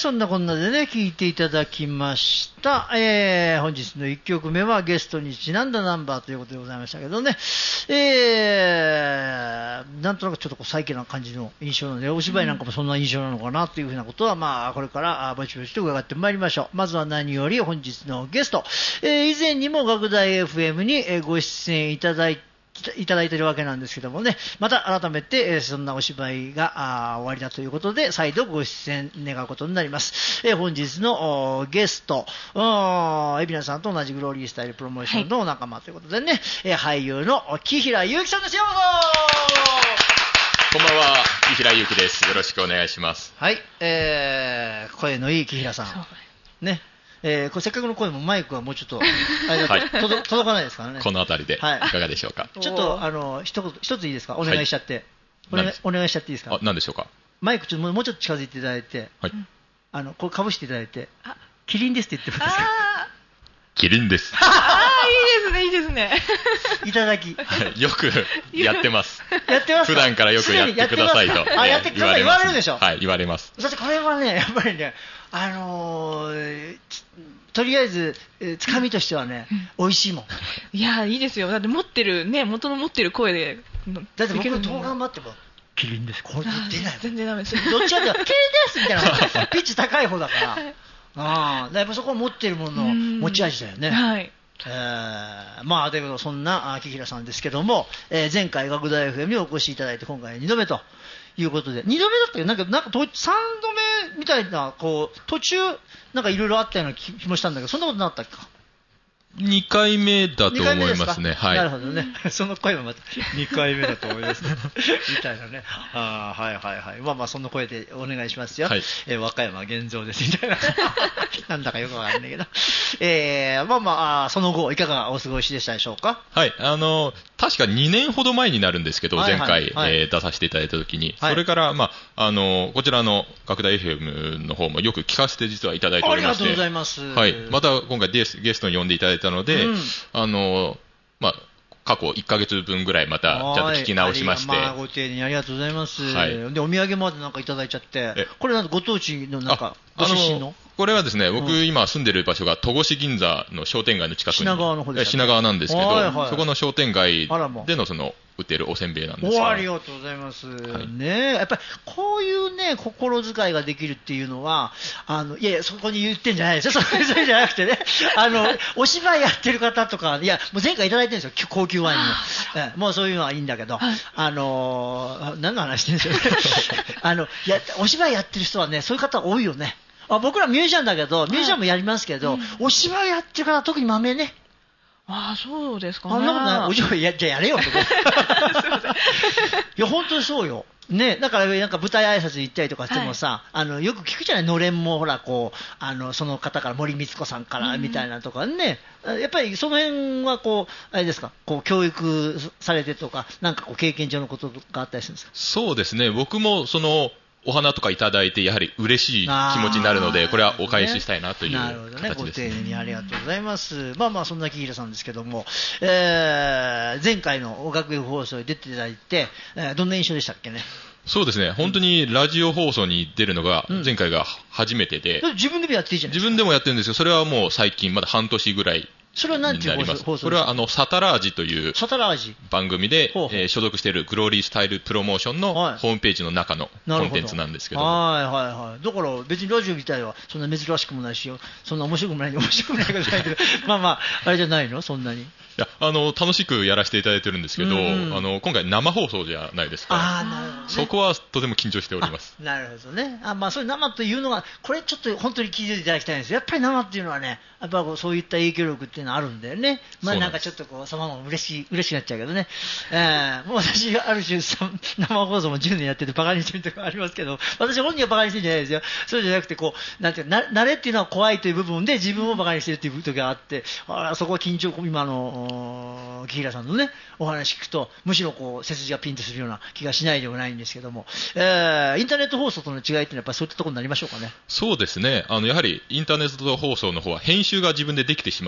そんなこんなでね、聴いていただきました。えー、本日のいっきょくめはゲストにちなんだナンバーということでございましたけどね。えー、なんとなくちょっとこうサイケな感じの印象なので、お芝居なんかもそんな印象なのかなというふうなことは、まあ、これからぼちぼちと伺ってまいりましょう。まずは何より本日のゲスト、えー、以前にも学大 エフエム にご出演いただいて、いただいているわけなんですけどもね、また改めて、えー、そんなお芝居が終わりだということで再度ご出演願うことになります。えー、本日のゲスト、海老名さんと同じグローリースタイルプロモーションのお仲間ということでね、はい、えー、俳優の木平祐希さんですよ。 こんばんは、木平祐希です。よろしくお願いします。 はい、えー、声のいい木平さんね、えー、これせっかくの声もマイクはもうちょっとあれだと、はい、届, 届かないですからね。 このあたりでいかがでしょうか。はい、 ちょっとあの一言一ついいですか、お願いしちゃって、はい、お, 願いお願いしちゃっていいですか。 あ、何でしょうか。 マイクちょっともうちょっと近づいていただいて、はい、あのこれかぶしていただいて、あ、キリンですって言ってもらっていいですか。 キリンです。 ああ、いいですね、いいですね。 いただき、 はい、よくやってます。 やってますか。 普段からよくやってくださいと、 あ、やってください、言われるでしょ。 はい、言われます。 そしてこれはね、やっぱりね、あのー、とりあえず、えー、つかみとしてはね、美味しいもん。 いや、いいですよ。だって持ってるね、元の持ってる声で。 だって僕の動画頑張ってもキリンです。これ出ない。 全然ダメです。 どっちかというとキリンですみたいなピッチ高い方だから。ああ、やっぱそこは持ってるものの持ち味だよね。 はい。 えー、まあでもそんな木平さんですけども、えー、前回学大 エフエム にお越しいただいて今回にどめということで、にどめだったけどなんかなんかさんどめみたいな、こう途中なんかいろいろあったような気もしたんだけど、そんなことなかったっけか。 にかいめだと思いますね。はい。 なるほどね。その声もまたにかいめだと思いますね。みたいなね。ああ、はいはいはい。まあまあその声でお願いしますよ。はい。えー、和歌山現像ですみたいな。なんだかよくわかんないけど。えー、まあまあその後いかがお過ごしでしたでしょうか。 はい。あの確かにねんほど前になるんですけど、前回、はいはい、えー、出させていただいたときに、はい、それからまああのこちらの学大 エフエム の方もよく聞かせて実はいただいておりまして、 ありがとうございます。 はい。また今回ゲストに呼んでいただいたので、うん、あのまあ過去いっかげつぶんぐらいまたちゃんと聞き直しまして、 まあ、ご丁寧にありがとうございます。はい、でお土産までなんかいただいちゃって、これなんかご当地のなんかご出身の。 これはですね、僕今住んでる場所が戸越銀座の商店街の近くに、 品川の方ですか、ね、 品川なんですけど、はいはい、そこの商店街でのその売ってるおせんべいなんですが。 お、ありがとうございます、はい、ね。やっぱりこういうね心遣いができるっていうのは、あのいやいやそこに言ってんじゃないですよ。それそれじゃなくてね、あのお芝居やってる方とか、いやもう前回いただいてるんですよ、高級ワインの。えもうそういうのはいいんだけど、あの何の話してるんですよ。あのやお芝居やってる人はね、そういう方多いよね。あ、僕らミュージシャンだけど、ミュージシャンもやりますけど、はい、うん、お芝居やってる方特に豆ね。 ああ、そうですかね。 あんなことない。お芝居や、じゃあやれよって。すいません。いや、本当にそうよ。ね、だからなんか舞台挨拶行ったりとかしてもさ、はい、あのよく聞くじゃない、のれんもほらこうあのその方から森光子さんからみたいなとかね、うん、やっぱりその辺はこうあれですか、こう教育されてとかなんかこう経験上のことがあったりするんですか。 そうですね、僕もそのお花とかいただいてやはり嬉しい気持ちになるので、これはお返ししたいなという形ですね。なるほどね、 ご丁寧にありがとうございます。まあまあそんな木平さんですけども、えー、前回の学園放送に出ていただいて、えー、どんな印象でしたっけね。 そうですね、本当にラジオ放送に出るのが前回が初めてで、 うん、自分でもやっていいじゃないですか。 自分でもやってるんですけど、それはもう最近まだ半年ぐらい。 それは何ていう放送ですか。 これはあのサタラージという番組で、ほうほう、えー、所属しているグローリースタイルプロモーションのホームページの中のコンテンツなんですけど、 はいはいはい。だから別にラジオ自体はそんな珍しくもないし、そんな面白くもない面白くもないかじゃないけど、まあまああれじゃないの、そんなに。 いや、あの楽しくやらせていただいてるんですけど、うんうん、あの今回生放送じゃないですか。 あ、なるほどね、 そこはとても緊張しております。 なるほどね。あ、まあそういう生というのがこれちょっと本当に聞いていただきたいんですよ。やっぱり生っていうのはね、やっぱそういった影響力っていうのはあるんだよね。まあなんかちょっとこうそのまま嬉しい嬉しくなっちゃうけどね。えー、もう私ある種生放送もじゅうねんやっててバカにしてるところありますけど、私本人はバカにしてるんじゃないですよ。そうじゃなくてこうなんていうな慣れっていうのは怖いという部分で自分をバカにしてるっていう時があって、あそこは緊張、今の木平さんのねお話聞くとむしろこう背筋がピンとするような気がしないでもないんですけども、えー、インターネット放送との違いっていうのはやっぱりそういったところになりましょうかね。 そうですね、あのやはりインターネット放送の方は編集が自分でできてしまうので、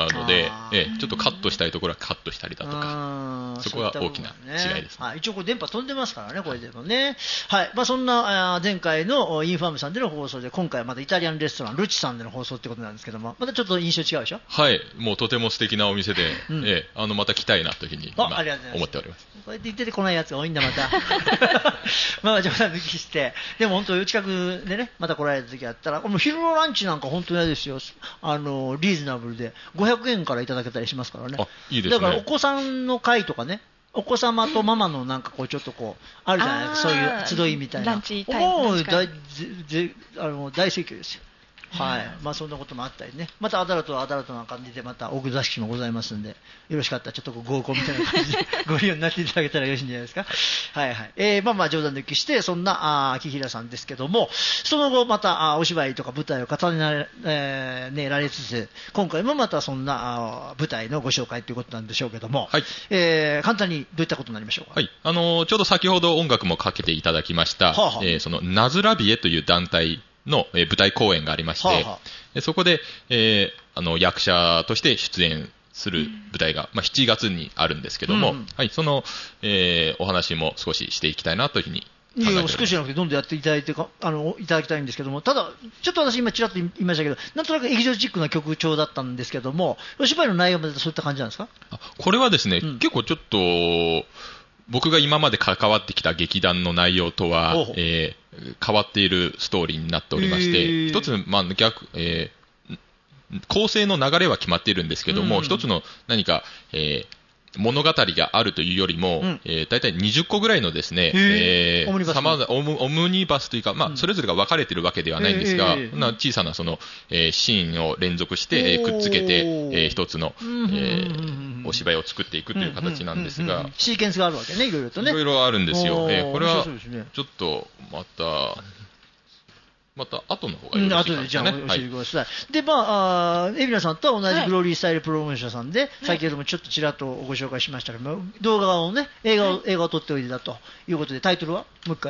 で、えー、ちょっとカットしたいところはカットしたりだとか、そこは大きな違いです、ね。 はい、一応これ電波飛んでますからね、これでもね。はい、まあ、そんな前回のインファームさんでの放送で、今回はまたイタリアンレストランルチさんでの放送ってことなんですけども、またちょっと印象違うでしょ。 はい、もうとても素敵なお店で、うん、えー、あのまた来たいなというふうに今思っております。 こうやって言っててこないやつが多いんだまた。まあ冗談抜きして、でも本当近くでね、また来られた時あったら、もう昼のランチなんか本当に嫌ですよ。あのリーズナブルでごひゃくえんからいただけたりしますからね。 あ、いいですね。 だからお子さんの会とかね、お子様とママのなんかこうちょっとこうあるじゃないですか、そういう集いみたいな。 ランチタイム。 もう大ぜあの大盛況ですよ。はい、まあ、そんなこともあったりね、またアダルトはアダルトな感じで、また奥座敷もございますんで、よろしかったらちょっと合コンみたいな感じでご利用になっていただけたらよろしいんじゃないですか。はいはい、えー、まあまあ冗談抜きして、そんなあ木平さんですけども、その後またあお芝居とか舞台を重ねられ、えーね、られつつ、今回もまたそんなあ舞台のご紹介ということなんでしょうけども、 はい、 えー、簡単にどういったことになりましょうか。 はい、あのー、ちょうど先ほど音楽もかけていただきました、はあはあ、えー、そのナズラビエという団体の、えー、舞台公演がありまして、はあはあ、そこで、えー、あの役者として出演する舞台が、うんまあ、しちがつにあるんですけども、うんはい、その、えー、お話も少ししていきたいなというふうに考えております。 いや少しじゃなくてどんどんやっていただいてかあのいただきたいんですけども、ただちょっと私今ちらっと言いましたけど、なんとなくエキゾチックな曲調だったんですけども、お芝居の内容もそういった感じなんですか。 あこれはですね、うん、結構ちょっと僕が今まで関わってきた劇団の内容とは、えー、変わっているストーリーになっておりまして、一つ、まあ逆えー、構成の流れは決まっているんですけども、うん、一つの何か、えー物語があるというよりも、うんえー、大体にじゅっこぐらいのですね、えー、オムニバス様オム、オムニバスというか、まあ、それぞれが分かれているわけではないんですが、うんな小さなその、えー、シーンを連続して、えー、くっつけて、えー、一つの、えー、お芝居を作っていくという形なんですが、 シーケンスがあるわけね、いろいろとね。 いろいろあるんですよ。えー、これはちょっとまたまた後の方がよろしいかですね。後でじゃあ教えてください。はい、で、まあ、あ海老名さんとは同じグローリースタイルプロモーションさんで、はい、先ほどもちょっとちらっとご紹介しましたけども、動画をね、映画を、はい、映画を撮っておいでだということで、タイトルはもう一回。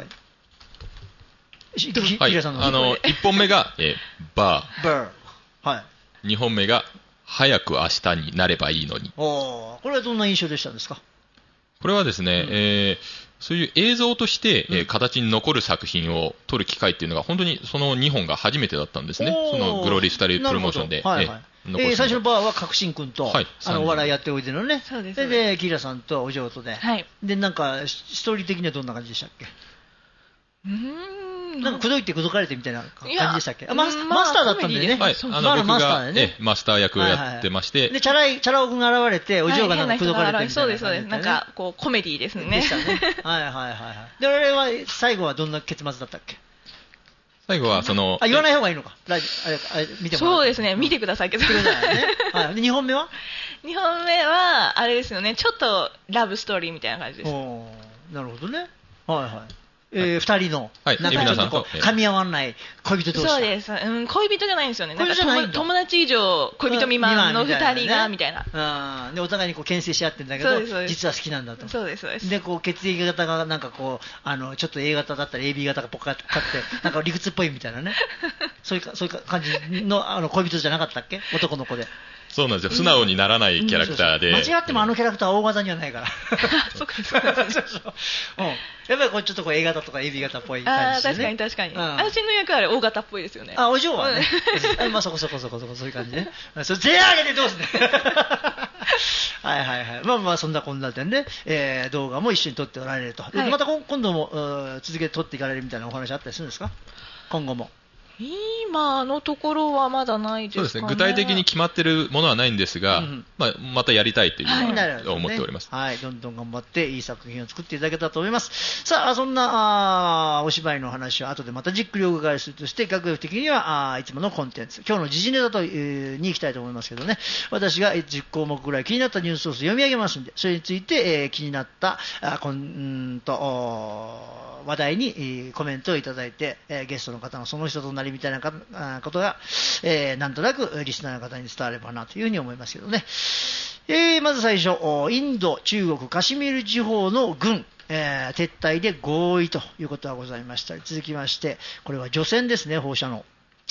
はい、さんのあの、いっぽんめが、えー、バー。 バー。はい。 にほんめが、早く明日になればいいのに。 おこれはどんな印象でしたんですか。 これはですね、うん、えーそういう映像として、えー、形に残る作品を撮る機会っていうのが本当にそのにほんが初めてだったんですね。そのグローリースタイルプロモーションで、 はいはいえー、最初のバーは革新君と、はい、あのお笑いやっておいでのね、 そうですでキラさんとお嬢とで、はい、でなんかストーリー的にはどんな感じでしたっけ。 うーんなんか口説いて口説かれてみたいな感じでしたっけ。マス、マスターだったんだよね。 はい、あの僕マスタが、 ーでね、 マスター役をやってまして、はいはい、 でチャラいチャラ男が現れてお嬢がなんか口説かれてみたいな、ね、 そうですそうです。なんかこうコメディーですね。 でしたね。はいはいはいはい。であれは最後はどんな結末だったっけ。 最後はそのあ言わない方がいいのか。ライあれあれ見てもらそうですね。見てくださいけど。見てくださいね。 はい。でにほんめは？ にほんめはあれですよね。ちょっとラブストーリーみたいな感じです。 おなるほどね。はいはい。えー、ふたりの、 はい、 なんかちょっとこう噛み合わない恋人同士。 そうです、うん、恋人じゃないんですよね。なんか友達以上恋人未満のふたりがみたいな、 うん、でお互いにこう牽制し合ってるんだけど実は好きなんだと。 そうですそうです。 でこう血液型がなんかこうあのちょっと A 型だったら エービー 型がポカッてなんか理屈っぽいみたいなねそういうかそういう感じのあの恋人じゃなかったっけ、男の子で。 そうなんですよ。素直にならないキャラクターで、 うんうん、そうそう間違ってもあのキャラクターは大型にはないからそうかそうかそうそううん、やっぱりこうちょっとこう A 型とか エービー 型っぽい感じで、ね、 あ確かに確かに、うん、私の役あれ大型っぽいですよね。 あお嬢はねまあそこそこそこそこそういう感じねそれ手上げてどうすんねはいはいはい。まあまあそんなこんなでね、えー、動画も一緒に撮っておられると、はい、また今度も続けて撮っていかれるみたいなお話あったりするんですか、今後も。 今のところはまだないですかね。 そうですね。具体的に決まっているものはないんですが、うん、まあ、またやりたいというのは思っております。 はい、はい、どんどん頑張っていい作品を作っていただけたと思います。さあ、そんなあお芝居の話は後でまたじっくりお伺いするとして、学力的にはあいつものコンテンツ、今日の時事ネタと、えー、に行きたいと思いますけどね、私がじゅっこうもくぐらい気になったニュースを読み上げますんで、それについて、えー、気になったあこんんと話題に、えー、コメントをいただいて、えー、ゲストの方のその人となりみたいなかことが、えー、なんとなくリスナーの方に伝わればなというふうに思いますけどね。えー、まず最初、インド、中国、カシミール地方の軍、えー、撤退で合意ということがございました。続きまして、これは除染ですね、放射能。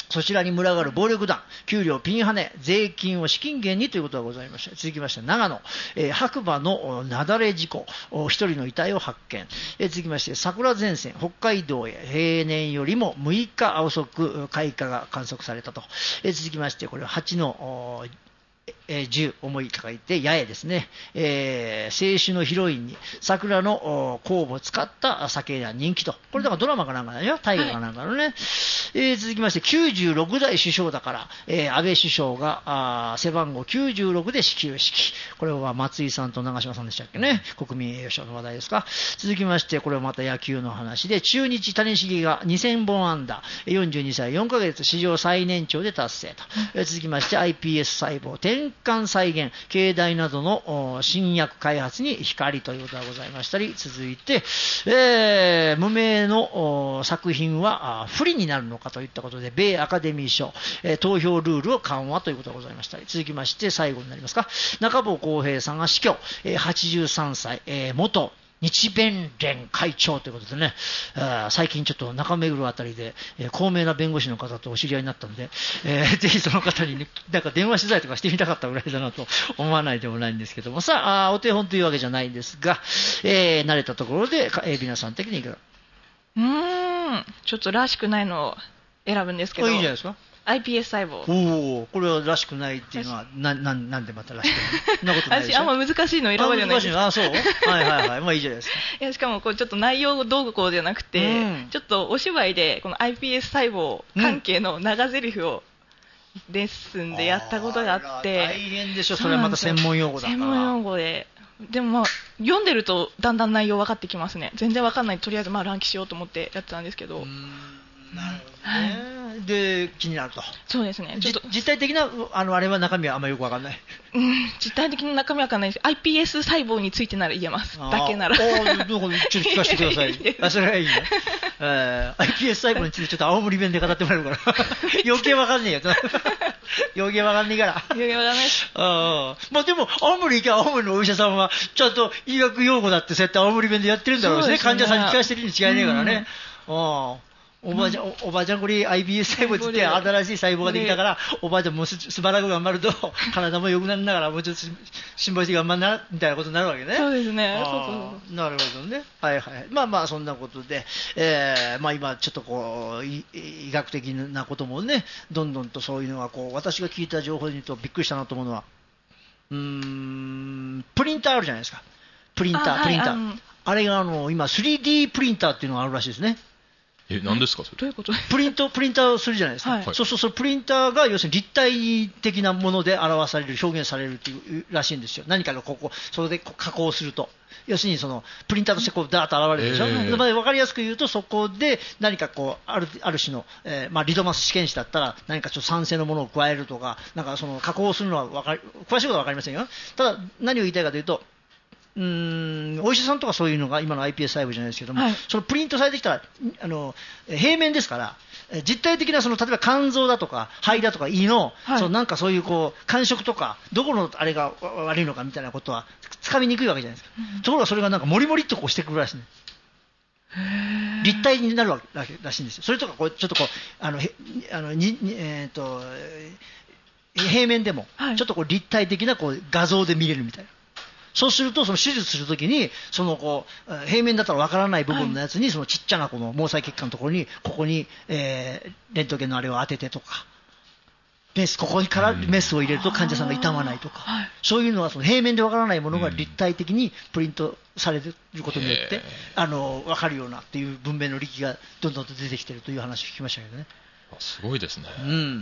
そちらに群がる暴力団、給料ピンハネ、税金を資金源にということがございました。続きまして、長野、えー、白馬の雪崩事故、一人の遺体を発見。えー、続きまして、桜前線、北海道へ平年よりもむいか遅く開花が観測されたと。えー、続きまして、これははちのえー、じゅう、重いと書いて、八重ですね。えー、青春のヒロインに桜の酵母を使った酒が人気と。これだからドラマかなんかだよ。大河かなんかのね。はい、えー、続きまして、きゅうじゅうろくだい首相だから、えー、安倍首相があ背番号きゅうじゅうろくで始球式。これは松井さんと長嶋さんでしたっけね。国民栄誉賞の話題ですか。続きまして、これはまた野球の話で、中日谷繁がにせんぼん安打、よんじゅうにさいよんかげつ、史上最年長で達成と。えー、続きまして、アイピーエス 細胞、転換再現、経大などの新薬開発に光ということがございましたり、続いて、えー、無名の作品は不利になるのかといったことで、米アカデミー賞、えー、投票ルールを緩和ということがございましたり、続きまして最後になりますか、中坊康平さんが死去、えー、はちじゅうさんさい、えー、元日弁連会長ということでね、最近ちょっと中目黒あたりで、えー、高名な弁護士の方とお知り合いになったので、えー、ぜひその方に、ね、なんか電話取材とかしてみたかったぐらいだなと思わないでもないんですけども、さあ、あお手本というわけじゃないんですが、えー、慣れたところで、えー、皆さん的にいかが？ うーん、ちょっとらしくないのを選ぶんですけど、 いいじゃないですか。 アイピーエス 細胞。 おお、これはらしくないっていうのはな、な、なんでまたらしくない？そんなことないでしょ。 私あんま難しいの選ばれないんです。 あ、そう。はいはいはい。まあいいじゃないですか。 いや、しかもこれちょっと内容どうこうじゃなくて、うん、ちょっとお芝居でこの アイピーエス 細胞関係の長台詞をレッスンでやったことがあって、 大変でしょ。それはまた専門用語だから。 専門用語で。でもまあ読んでるとだんだん内容分かってきますね。全然分かんない。とりあえずまあ暗記しようと思ってやってたんですけど。うーん、 なるほどね。はい、で気になると。 そうですね。ちょっと実体的なあのあれは中身はあんまりよく分かんない。 うん、実体的な中身は分かんないです。アイピーエス 細胞についてなら言えます。だけなら。 ああ、ちょっと聞かせてください。あ、それはいいね。えー、アイピーエス 細胞についてちょっと青森弁で語ってもらえるから余計分かんねえよ。余計分かんねえから。 余計分かんない。 ああ、まあでも青森行けば青森のお医者さんはちゃんと医学用語だってそうやって青森弁でやってるんだろうしね。患者さんに聞かせてるに違いねえからね。うん、ああ。おばあちゃん、おばあちゃんこれ アイピーエス 細胞って言って新しい細胞ができたから、おばあちゃんもしばらく頑張ると体も良くなりながらもうちょっと辛抱して頑張るなみたいなことになるわけね。 そうですね。 そうそうそう。なるほどね。はいはい。まあまあそんなことで、えー、まあ今ちょっとこう医学的なこともね、どんどんとそういうのがこう私が聞いた情報で言うとびっくりしたなと思うのは、うーん、プリンターあるじゃないですか。プリンター、プリンター。はい、あれがあの今 スリーディー プリンターっていうのがあるらしいですね。 え、何ですかそれ。 どういうこと？ プリント、プリンターをするじゃないですか。はい、そうそうそう、プリンターが要するに立体的なもので表される、表現されるっていうらしいんですよ。何かがここ、それで加工すると。要するにそのプリンターとしてこうダーッと現れるでしょ。えー、分かりやすく言うとそこで何かこうある、ある種の、えーまあ、リドマス試験紙だったら何かちょっと酸性のものを加えるとか、なんかその加工するのは分かり、詳しいことは分かりませんよ。ただ何を言いたいかというと、うーん、お医者さんとかそういうのが今の アイピーエス 細胞じゃないですけども、はい、そのプリントされてきたらあの平面ですから実体的なその例えば肝臓だとか肺だとか胃の、はい、そのなんかそういうこう感触とかどこのあれが悪いのかみたいなことはつかみにくいわけじゃないですか、うん、ところがそれがなんかモリモリっとこうしてくるらしいね。立体になるわけらしいんですよ。それとかこうちょっとこうあのへあのににえー、と平面でもちょっとこう立体的なこう画像で見れるみたいな。そうするとその手術するときにそのこう平面だったらわからない部分のやつにそのちっちゃなこの毛細血管のところにここに、えー、レントゲンのあれを当ててとかメスここからメスを入れると患者さんが痛まないとか、そういうのはその平面でわからないものが立体的にプリントされることによってあの分かるようなっていう文明の力がどんどんと出てきているという話を聞きましたけどね。 すごいですね。 うん。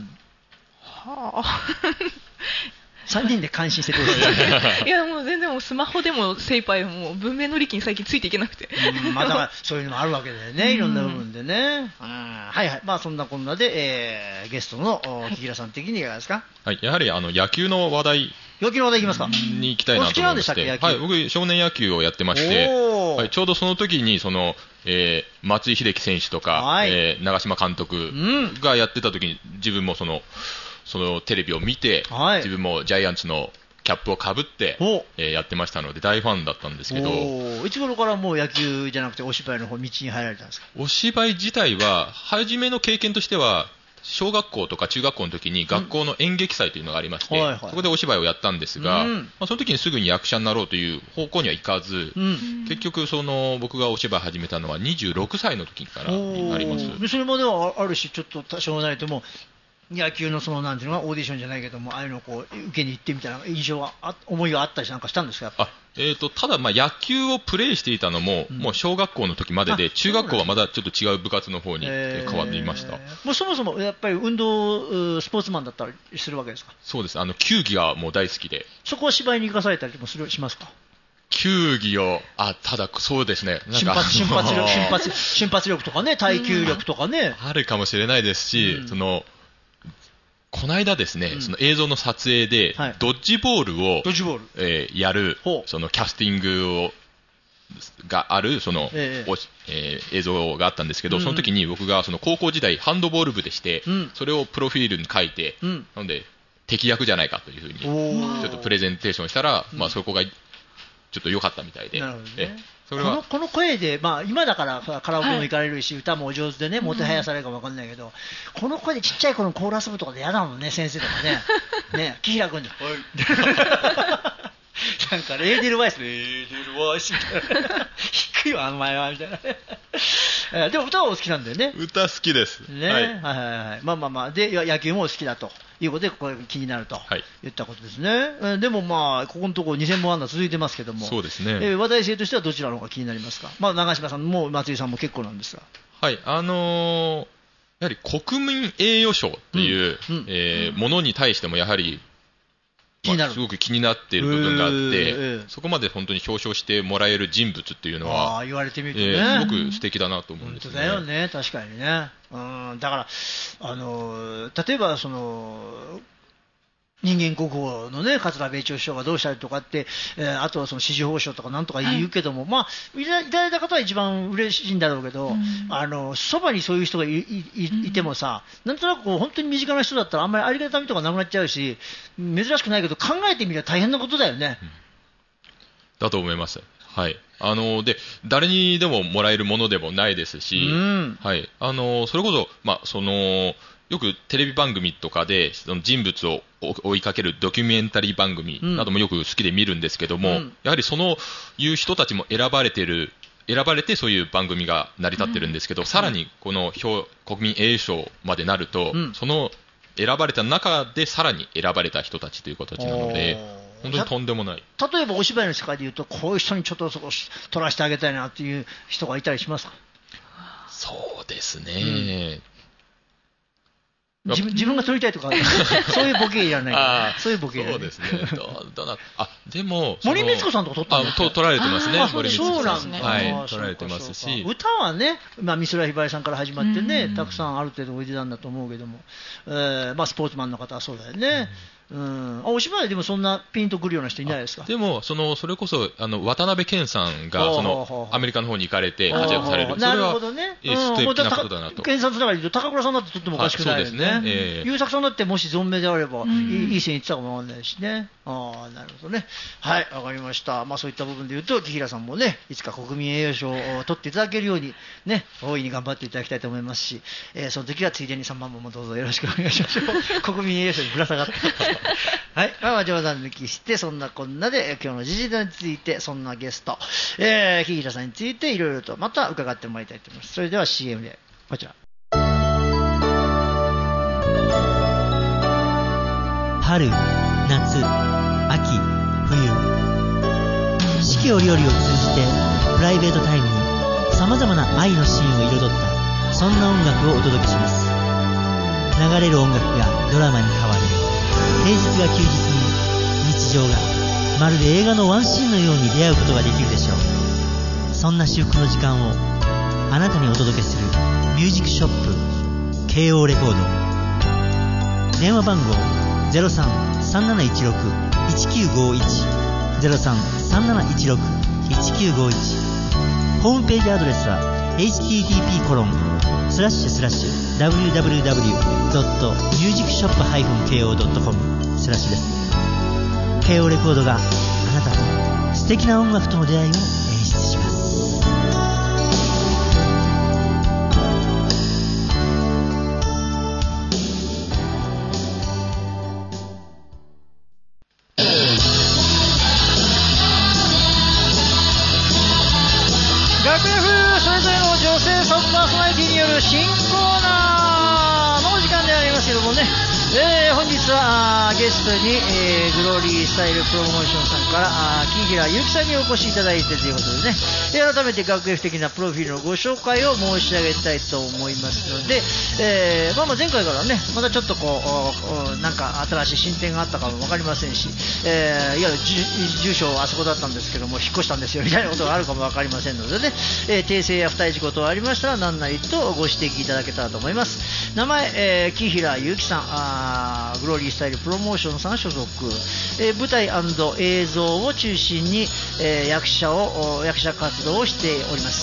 はあさんにんで感心してください。 いやもう全然もうスマホでも精一杯もう文明の力に最近ついていけなくて、 うん、まあ、だからそういうのもあるわけだよね、いろんな部分でね、うん、はいはい、まあそんなこんなで、えー、ゲストの木平さん的にいかがですか。 はい、やはりあの野球の話題野球の話題いきますか。 に行きたいなと思いまして、はい、僕少年野球をやってまして、はい、ちょうどその時にその、えー、松井秀喜選手とか、はい、えー、長嶋監督がやってた時に自分もそのそのテレビを見て、はい、自分もジャイアンツのキャップをかぶって、えー、やってましたので大ファンだったんですけど、 いつ頃からもう野球じゃなくてお芝居の方道に入られたんですか。 お芝居自体は初めの経験としては小学校とか中学校の時に学校の演劇祭というのがありまして、 うんはいはい、 そこでお芝居をやったんですが、 うんまあ、その時にすぐに役者になろうという方向にはいかず、うん、結局その僕がお芝居始めたのはにじゅうろくさいの時からになります。 それまではある種ちょっと多少なりとも野球のそのなんていうのオーディションじゃないけども、ああいうのをこう受けに行ってみたいな印象はあ思いがあったりなんかしたんですか？ あ、えーと、ただまあ野球をプレーしていたのも、うん、もう小学校の時までで、中学校はまだちょっと違う部活の方に変わっていました。 えー、もうそもそもやっぱり運動スポーツマンだったりするわけですか？ そうです。あの球技がもう大好きで。 そこは芝居に生かされたりもするしますか？ 球技を、あ、ただそうですね、 なんか瞬発瞬発力瞬発瞬発力とかね、耐久力とかね、 うん、あるかもしれないですし、うん、そのこの間ですね、うん、その映像の撮影で、はい、ドッジボールをドッジボール、 えー、やるそのキャスティングをがあるその、えーえー、映像があったんですけど、うん、その時に僕がその高校時代ハンドボール部でして、うん、それをプロフィールに書いて、うん、なので敵役じゃないかというふうにちょっとプレゼンテーションしたら、まあ、そこがちょっと良かったみたいで。 なるほどね。それはこの、この声で、まあ、今だからカラオケも行かれるし、はい、歌もお上手でね、もてはやされるかも分かんないけど、うん、この声でちっちゃい子のコーラス部とかで嫌だもんね、先生とかね。ね、木平君で、なんかレーデルワイス、レーデルワイスみたいな。低いよ、あの前は、みたいなね。でも歌はお好きなんだよね。 歌好きです。 ね、はい、はいはいはい。まあまあまあ、で、野球も好きだということで、これ気になると言ったことですね。はい、でもまあ、ここのところにせんぼん安打続いてますけども、 そうですね。 えー、話題性としてはどちらの方が気になりますか？まあ、長嶋さんも松井さんも結構なんですが。 はい、あのー、やはり国民栄誉賞っていう、うんうん、えー、ものに対してもやはり、まあ、すごく気になっている部分があって、えー、そこまで本当に表彰してもらえる人物っていうのは、 あ言われてみるとね、 えー、すごく素敵だなと思うんですね。 本当だよね、確かにね。うん、だから、あの例えばその人間国宝のね、桂米朝首相がどうしたりとかって、えー、あとはその紫綬褒章とかなんとか言うけども、はい、まあ、いただいた方は一番嬉しいんだろうけど、うん、あの、そばにそういう人が い, い, い, いてもさ、なんとなくこう本当に身近な人だったらあんまりありがたみとかなくなっちゃうし、珍しくないけど考えてみれば大変なことだよね。うん、 だと思います。はい。あので誰にでももらえるものでもないですし、うん、はい。あのそれこそ、まあ、そのよくテレビ番組とかでその人物を追いかけるドキュメンタリー番組などもよく好きで見るんですけども、うん、やはりそのいう人たちも選ばれてる選ばれてそういう番組が成り立ってるんですけど、うん、さらにこの表国民栄誉賞までなると、うん、その選ばれた中でさらに選ばれた人たちという形なので本当にとんでもない。 例えばお芝居の世界でいうとこういう人にちょっとそこ取らせてあげたいなっていう人がいたりしますか？ そうですね、 うん、自, 分自分が取りたいとかそういうボケいらないからそういうボケいらない。 そうですね。どだあでも森光子さんとか取ったんですか？ あと取られてますね。 森光子さん、ね、 はい、取られてますし、 歌はね、まあ、美空ひばりさんから始まってね、たくさんある程度おいでたんだと思うけども、えーまあ、スポーツマンの方はそうだよね。うん、あお芝居でもそんなピンとくるような人いないですか？ でもそのそれこそあの渡辺謙さんがそのアメリカの方に行かれて活躍される。 なるほどね。 それは素敵なことだなと。 謙さんつながりで高倉さんだってとってもおかしくないよね。そうですね。えー、優作さんだってもし存命であれば、うん、い, いい線いってたかもわかんないしね。ああなるほどね。はいわかりました。まあそういった部分で言うと木平さんもねいつか国民栄誉賞を取っていただけるようにね大いに頑張っていただきたいと思いますし、えー、その時はついでにさんばんもどうぞよろしくお願いします。国民栄誉賞にぶら下がってはい。まあ、冗談抜きして、そんなこんなで、今日の時事について、そんなゲスト、えー、木平さんについていろいろとまた伺ってまいりたいと思います。それでは シーエム で、こちら。 春、夏、秋、冬。四季折々を通じて、プライベートタイムに様々な愛のシーンを彩った、そんな音楽をお届けします。流れる音楽がドラマに変わる。平日が休日に日常がまるで映画のワンシーンのように出会うことができるでしょう。そんな至福の時間をあなたにお届けするミュージックショップ ケーオー レコード。電話番号 ゼロさん さんなないちろく いちきゅうごいち ゼロさん さんなないちろく いちきゅうごいち。ホームページアドレスは エイチティーティーピーコロンスラッシュスラッシュ ダブリューダブリューダブリュードットミュージックショップハイフンケーオードットコム スラッシュです。 ケーオー レコードがあなたと素敵な音楽との出会いを演出します。 本日はゲストに、えー、グローリースタイルプロモーションさんから木平ゆきさんにお越しいただいてということでね、で改めて学園的なプロフィールのご紹介を申し上げたいと思いますので、えーまあ、まあ前回からねまたちょっとこうなんか新しい進展があったかも分かりませんし、えー、いや住所あそこだったんですけども引っ越したんですよみたいなことがあるかも分かりませんのでね、えー、訂正や不対事項等ありましたら何なりとご指摘いただけたらと思います。名前、えー、木平ゆきさん、あグローリースタイルプロモーションさん所属、えー、舞台&映像を中心に、えー、役者を役者活動をしております。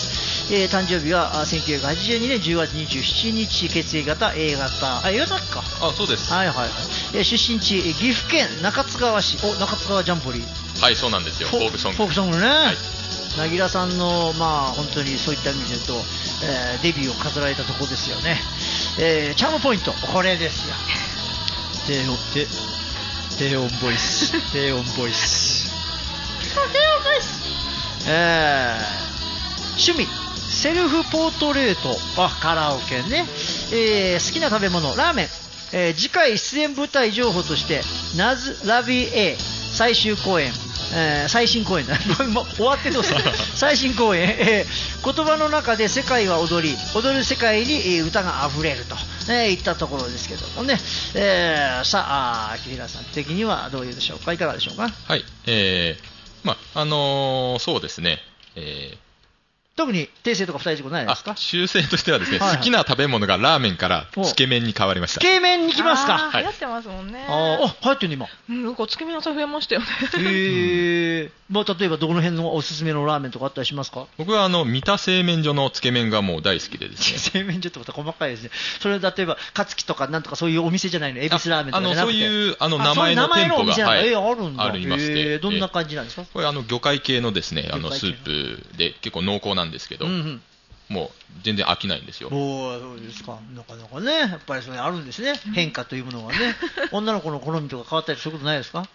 えー、誕生日はせんきゅうひゃくはちじゅうにねんじゅうがつにじゅうしちにち、血液型 A 型、あ A 型か、 あそうです、 はいはいはい、えー、出身地岐阜県中津川市、お中津川ジャンボリー、 はいそうなんですよ、フォークソング、 フォークソングね、はい、なぎらさんのまあ本当にそういった意味で言うと、えー、デビューを飾られたところですよね。えー、チャームポイントこれですよ。低音低低音ボイス低音ボイス低音ボイス、えー、趣味セルフポートレート、あカラオケね、えー、好きな食べ物ラーメン、えー、次回出演舞台情報としてナズラビ A 最終公演、えー、最新公演だもう終わってどうする最新公演、えー、言葉の中で世界は踊り踊る世界に、えー、歌があふれると、えー、いったところですけどもね、えー、さあ木平さん的にはどういうでしょうか、いかがでしょうか。 はい、えー、まああのー、そうですね、えー特に訂正とか不対事項ないですか。 修正としてはですね、 はいはい、 好きな食べ物がラーメンからつけ麺に変わりました。 つけ麺に来ますか。 流行ってますもんね。 ああ、流行ってる今。 うん、なんかつけ麺屋さん増えましたよね。 へえ。まあ例えばどの辺のおすすめのラーメンとかあったりしますか。 僕はあの三田製麺所のつけ麺がもう大好きでですね。 製麺所ってことは細かいですね。それ例えば勝木とかなんとかそういうお店じゃないの、恵比寿ラーメンとかじゃなくて、あのそういうあの名前の店舗があ、 はい、 えー、あるんだ。 ありまして、 どんな感じなんですか。 これあの魚介系のですね、あのスープで結構濃厚なんですけど。うんうん、もう全然飽きないんですよ。 おそうですか。なかなかね、やっぱりそれあるんですね、変化というものがね。女の子の好みとか変わったりすることないですか。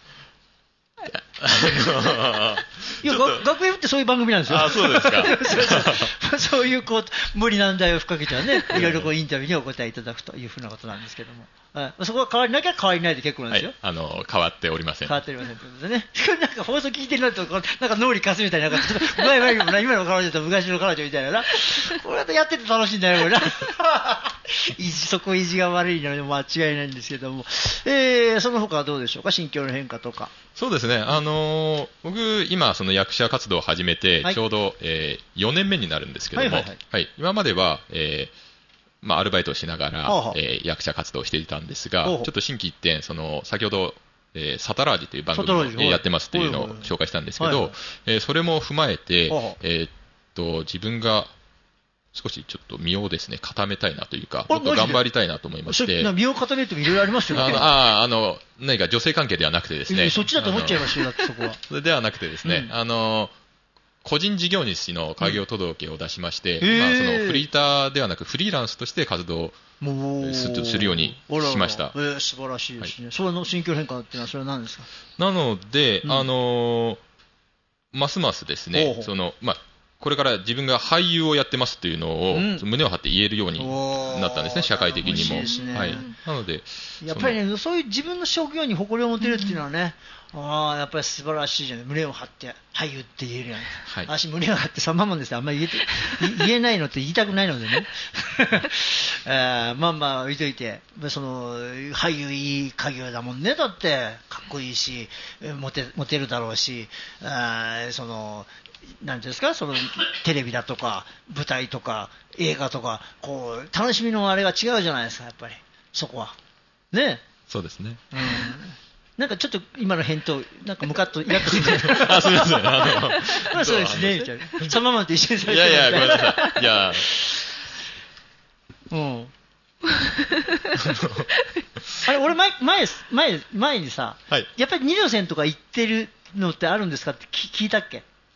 いや学園ってそういう番組なんですよ。 あそうですか。 そうそういうこう無理難題をふっかけちゃうね、いろいろこうインタビューにお答えいただくというふうなことなんですけども、はい、そこは変わりなきゃ変わりないで結構なんですよ。 はい、あの変わっておりません。 変わっておりませんということでね。なんか放送聞いてるなとなんか脳裏かすみたいな、なんかちょっと前々の今の彼女と昔の彼女みたいなな。これやってて楽しいんだよこれな。意地そこ意地が悪いので間違いないんですけども、えー、その他はどうでしょうか、心境の変化とか。 そうですね、あのー、僕今その役者活動を始めてちょうど、はい、えー、よねんめになるんですけども、はいはいはいはい、今までは、えーまあ、アルバイトをしながら、はあはあ、えー、役者活動をしていたんですが、ほうほうちょっと心機一転その先ほど、えー、サタラージという番組をやってますというのを紹介したんですけど、はいはいえー、それも踏まえて、はあはあえー、っと自分が少しちょっと身をですね固めたいなというか、もっと頑張りたいなと思いまして、 身を固めるっていろいろありますよね。 ああの何か女性関係ではなくてですね、 そっちだと思っちゃいましたよ、だってそこは。 それではなくてですね、うん、あの個人事業主の開業届を出しまして、うんまあ、そのフリーターではなくフリーランスとして活動す, するようにしました。 えー、素晴らしいですね。はい、それの心境変化っていうのはそれは何ですか。 なので、うん、あのますますですね、ほうそのまあこれから自分が俳優をやってますっていうのを、うん、胸を張って言えるようになったんですね、社会的にも。 ねはい、なのでやっぱりね、そういう自分の職業に誇りを持てるっていうのはね、うん、あやっぱり素晴らしいじゃない。胸を張って俳優って言えるよね、はい、私胸を張ってさんまんまんですあんまり言 え, 言えないのって言いたくないのでねあまあまあ置いといて、その俳優いい家業だもんね、だってかっこいいしモ テ, モテるだろうし、あそのなんていうんですか、そのテレビだとか舞台とか映画とかこう楽しみのあれが違うじゃないですか、やっぱりそこはね。 そうですね、 うん、なんかちょっと今の返答なんかムカッとイラッとするあすみません、あのそうですねみたいな、そのままと一緒にされていやいやごめんなさい、いやうんあれ俺前前前前にさ、はい、やっぱり二両線とか行ってるのってあるんですかって聞いたっけ。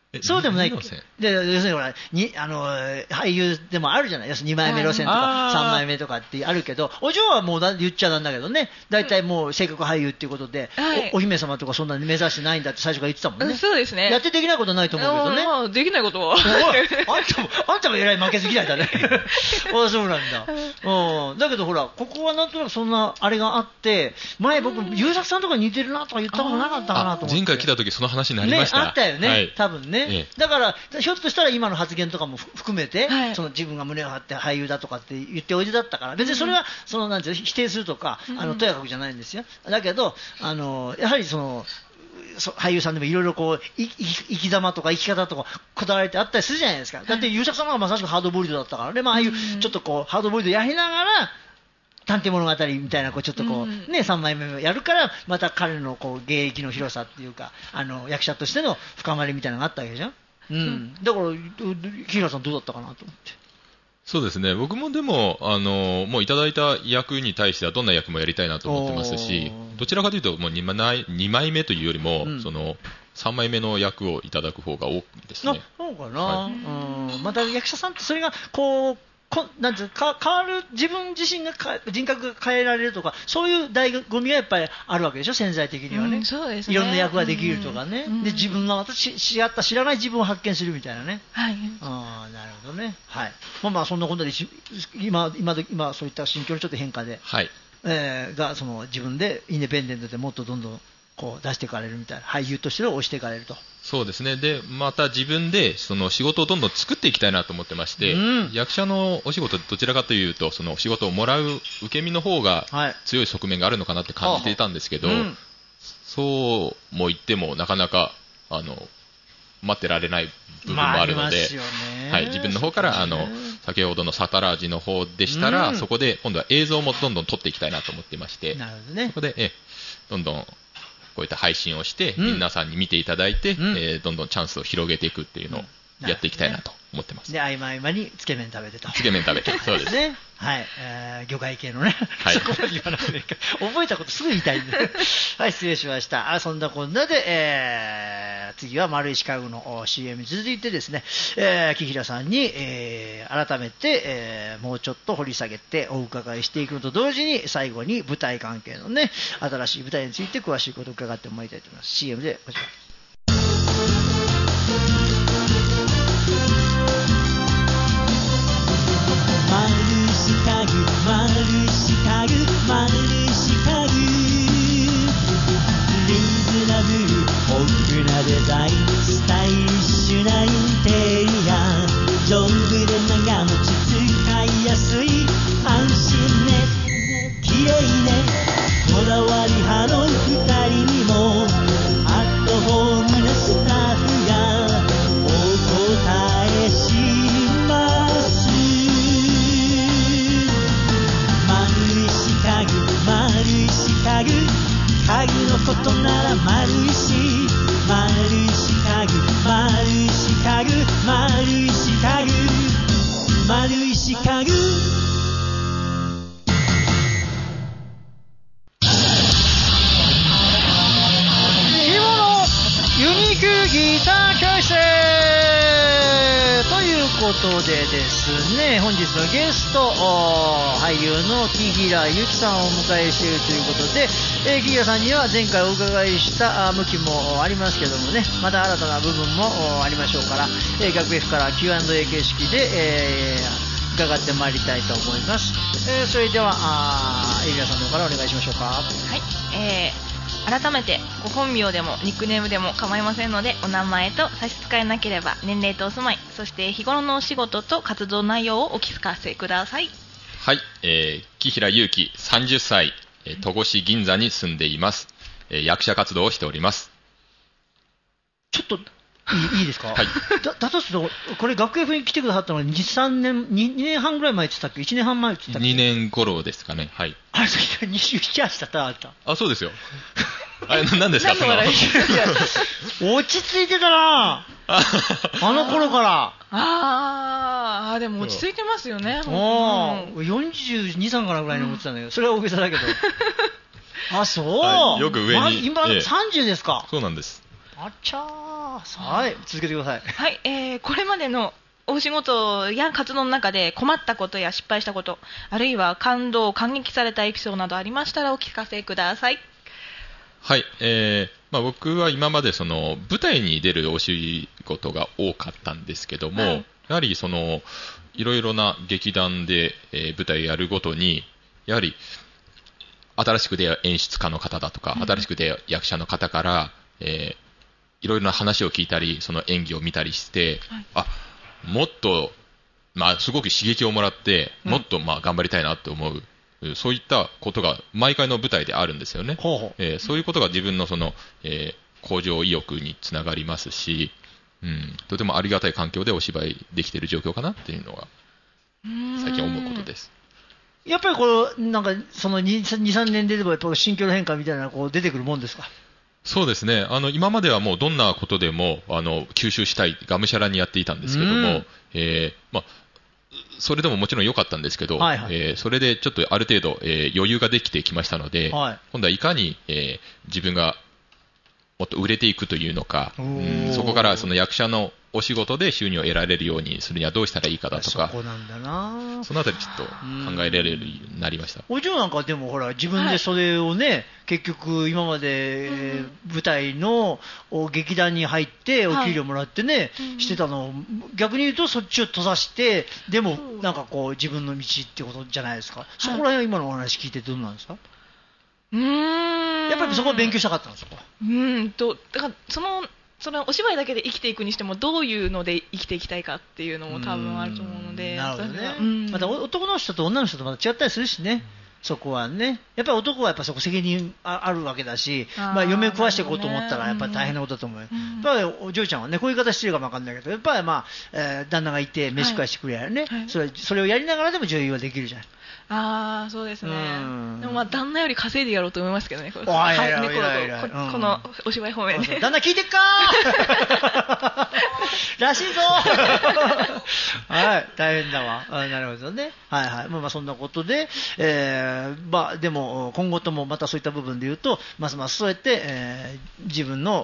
そうでもない。で、要するにほら、に、あの、俳優でもあるじゃない。要するににまいめ路線とかさんまいめとかってあるけど、お嬢はもうだ言っちゃなんだけどね、大体もう性格俳優っていうことで、はい、お, お姫様とかそんなに目指してないんだって最初から言ってたもんね。 そうですね。 やってできないことないと思うけどね。 まあ、できないことは。 あんたも、あんたも偉い負けず嫌いだね。あ、そうなんだ。うん。だけどほら、ここはなんとなくそんなあれがあって、前僕、優作さんとか似てるなとか言ったことなかったかなと思って。 前回来た時その話になりました。 ね、あったよね。はい、多分ね。 ええ、 だから、ひょっとしたら今の発言とかも含めて、はい、その自分が胸を張って俳優だとかって言っておいでだったから、別にそれはそのなんていう否定するとか、あのとやかくじゃないんですよ。だけど、あのやはりその俳優さんでもいろいろこう生き様とか生き方とかこだわりってあったりするじゃないですか。だって優作さんがまさしくハードボイルドだったからね、まあ、ああいうちょっとこうハードボイルドやりながら探偵物語みたいなこうちょっとこう、ね、さんまいめをやるからまた彼のこう芸歴の広さっていうか、あの役者としての深まりみたいなのがあったわけじゃん。うん、だから木平さんどうだったかなと思って。 そうですね、僕もでもあのもういただいた役に対してはどんな役もやりたいなと思ってますし、どちらかというともう 2, にまいめというよりも、うん、そのさんまいめの役をいただく方が多いですね。 そうかな、はい、うん、また役者さんってそれがこうこなんていうか変わる、自分自身が人格が変えられるとか、そういう醍醐味がやっぱりあるわけでしょ、潜在的にはね、うん、そうですね、いろんな役ができるとかね、うん、で自分がまた知った知らない自分を発見するみたいなね、はい、あ、なるほどね、はい、まあまあそんなことで今今今そういった心境のちょっと変化で、はい、えー、がその自分でインディペンデントでもっとどんどんこう出していかれるみたいな、俳優として押していかれると。 そうですね。でまた自分でその仕事をどんどん作っていきたいなと思ってまして、うん、役者のお仕事どちらかというとその仕事をもらう受け身の方が強い側面があるのかなって感じていたんですけど、はい、うん、そうも言ってもなかなかあの待ってられない部分もあるので、まあはい、自分の方からあの先ほどのサタラージの方でしたら、うん、そこで今度は映像もどんどん撮っていきたいなと思っていまして、 なるほどね、 そこでえどんどんこういった配信をして、うん、皆さんに見ていただいて、うん、えー、どんどんチャンスを広げていくっていうのをやっていきたいなと思ってます。 で、合間合間につけ麺食べてと。 つけ麺食べて、そうですね。 はい、えー、魚介系のね、はい、そこまで言わなくていいか、覚えたことすぐ言いたいんで、はい、失礼しました。あ、そんなこんなで、えー、次は丸石家具の シーエム に続いてですね、えー、木平さんに、えー、改めて、えー、もうちょっと掘り下げてお伺いしていくのと同時に、最後に舞台関係のね、新しい舞台について詳しいことを伺ってまいりたいと思います。シーエム でこちら。 丸石家具、丸石家具、丸石家具、リーズナブル、豊富なデザイン、スタイリッシュなインテリア、丈夫で長持ち、使いやすい、安心ね、綺麗ね、こだわり派の二人にもアットホームなスタッフがお答えします。家具、丸石家具、家具のことなら丸石、丸石家具、丸石家具、丸石家具、丸石家具。 ひものユニークギター教室ということでですね、本日のゲスト俳優の木平由紀さんをお迎えしているということで、えー、木平さんには前回お伺いした向きもありますけどもね、また新たな部分もありましょうから、えー、学 F から キューアンドエー 形式で、えー、伺ってまいりたいと思います。えー、それでは木平さんの方からお願いしましょうか。 はい、えー改めてご本名でもニックネームでも構いませんので、お名前と差し支えなければ年齢とお住まい、そして日頃のお仕事と活動内容をお聞かせください。 はい、えー、木平祐希さんじゅっさい、えー、戸越銀座に住んでいます、えー、役者活動をしております。 ちょっとい い, いいですか、はい、だ, だとするとこれ学 F に来てくださったのは に,さん 年 2, 2年半ぐらい前って言ったっけ、いちねんはん前って言ったっけ、 にねん頃ですかね。はい。 あれそれにじゅうななだったあった。 あ、そうですよ。あれ何ですかその。 落ち着いてたなあの頃から。 ああ、でも落ち着いてますよね。 うん、よんじゅうに、さんからぐらいに思ってたんだけど、うん、それは大げさだけど。あ、そう、 はい、よく上に、 ま、今、ええ、さんじゅうですか。 そうなんです。 あっちゃー。はい、続けてください。 はい、えー、これまでのお仕事や活動の中で困ったことや失敗したこと、あるいは感動、感激されたエピソードなどありましたらお聞かせください。 はい、えーまあ、僕は今までその舞台に出るお仕事が多かったんですけども、はい、やはりそのいろいろな劇団で、えー、舞台をやるごとにやはり新しく出会う演出家の方だとか、うん、新しく出会う役者の方から、えー、いろいろな話を聞いたりその演技を見たりして、はい、あもっと、まあ、すごく刺激をもらってもっとまあ頑張りたいなと思う、うん、そういったことが毎回の舞台であるんですよね。ほうほう、えー、そういうことが自分のその、えー、向上意欲につながりますし、うん、とてもありがたい環境でお芝居できている状況かなっていうのが最近思うことです。 やっぱりこうなんかその に、さんねんででもやっぱ心境の変化みたいなのがこう出てくるもんですか？ そうですね、あの今まではもうどんなことでもあの吸収したいがむしゃらにやっていたんですけども、えーまあ、それでももちろん良かったんですけど、はいはい、えー、それでちょっとある程度、えー、余裕ができてきましたので、はい、今度はいかに、えー、自分がもっと売れていくというのか、うん、そこからその役者のお仕事で収入を得られるようにするにはどうしたらいいかだとか、 そこなんだな、 そのあたりちょっと考えられるようになりました。 お嬢なんかでもほら自分でそれをね、はい、結局今まで、うん、舞台の劇団に入ってお給料もらってね、はい、してたのを逆に言うとそっちを閉ざしてでもなんかこう自分の道ってことじゃないですか。そこら辺は今のお話聞いてどうなんですか？ うーん、 やっぱりそこは勉強したかったんですか？ うーんとだからそのそのお芝居だけで生きていくにしてもどういうので生きていきたいかっていうのも多分あると思うので、 なるほどね、うん、また男の人と女の人とまた違ったりするしね、うん、そこはねやっぱり男はやっぱそこ責任 あ, あるわけだし、あ、まあ、嫁を食わしていこうと思ったらやっぱり大変なことだと思うよ、うん、やっぱりお嬢ちゃんはねこういう言い方してるかもわかんないけどやっぱりまあ、えー、旦那がいて飯食わしてくれやね、はいはい、それ、それをやりながらでも女優はできるじゃん。 ああそうですね、でもまあ旦那より稼いでやろうと思いますけどね、このお芝居方面で、 旦那聞いてっかーらしいぞはい大変だわ。あ、なるほどね、はいはい、まあ、まあそんなことで、えーまあ、でも今後ともまたそういった部分で言うとますますそうやって、えー、自分の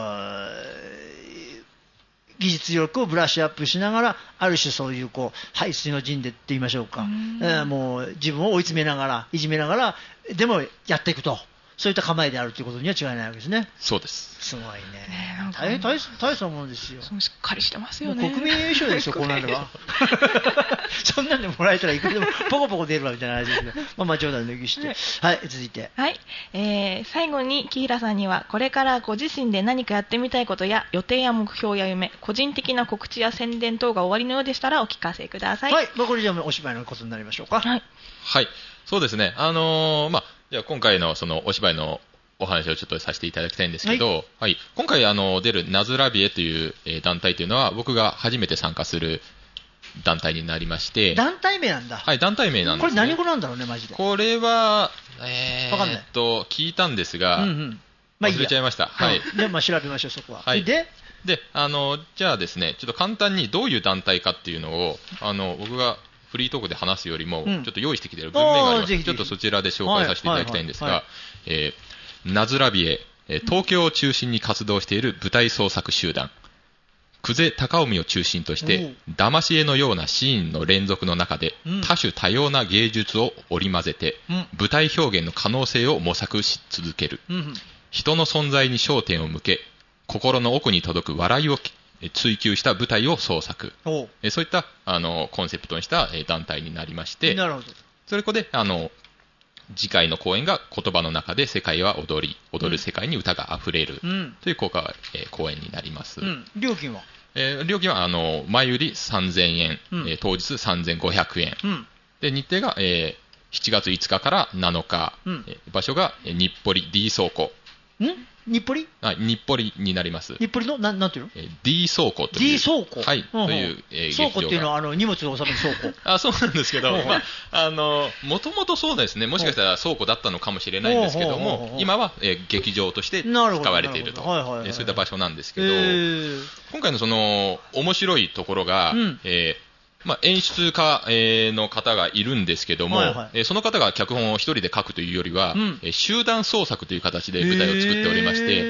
技術力をブラッシュアップしながらある種そういうこう背水の陣でって言いましょうか、う、えー、もう自分を追い詰めながらいじめながらでもやっていくとそういった構えであるということには違いないわけですね。 そうです。 すごいね。大変大大したものですよ。 しっかりしてますよね。 国民優勝ですよこうなれば。そんなんでもらえたらいくらでもポコポコ出るわみたいな話ですね。まあまあ冗談抜きして、はい、はい、続いて。 はい、えー、最後に木平さんにはこれからご自身で何かやってみたいことや予定や目標や夢、個人的な告知や宣伝等が終わりのようでしたらお聞かせください。 はい、まあ、これじゃあお芝居のことになりましょうか。 はい。 はい、そうですね。あのー、まあ。じゃあ今回のそのお芝居のお話をちょっとさせていただきたいんですけど、はいはい、今回あの出るナズラビエという、えー、団体というのは僕が初めて参加する団体になりまして。 団体名なんだ。 はい、団体名なんです、ね、 これ何語なんだろうねマジで。 これは、えー、 わかんない。 と聞いたんですが、うんうん、まあ、忘れちゃいました。はい。 で、まあ、調べましょうそこは。 はい、 で、 であのじゃあですね、ちょっと簡単にどういう団体かっていうのをあの僕がフリートークで話すよりも、うん、ちょっと用意してきている文面があります。ちょっとそちらで紹介させていただきたいんですが、ナズラビエ、東京を中心に活動している舞台創作集団、久世高臣を中心として、騙し絵のようなシーンの連続の中で、うん、多種多様な芸術を織り交ぜて、うん、舞台表現の可能性を模索し続ける、うん、人の存在に焦点を向け、心の奥に届く笑いを追求した舞台を創作、えそういったあのコンセプトにした団体になりまして、 なるほど。 それであの次回の公演が言葉の中で世界は踊り踊る世界に歌があふれる、うん、という効果、えー、公演になります、うん、 料金は、 えー、料金はあの前売りさんぜんえん、うん、えー、当日さんぜんごひゃくえん、うん、で日程が、えー、しちがついつかからなのか、うん、えー、場所が日暮里 D 倉庫、 ん日暮里、 はい、日暮里になります。 日暮里のななんていうの、 えー、D 倉庫という D 倉庫、 はい、うんうん、という、えー、 倉庫っていうのはあの荷物を収める倉庫あ、そうなんですけど、まあ、あのもともとそうですね、もしかしたら倉庫だったのかもしれないんですけども、今は、えー、劇場として使われていると、はいはいはい、そういった場所なんですけど、えー、今回のその面白いところが、うん、えーまあ、演出家の方がいるんですけども、はいはい、その方が脚本を一人で書くというよりは、うん、集団創作という形で舞台を作っておりまして、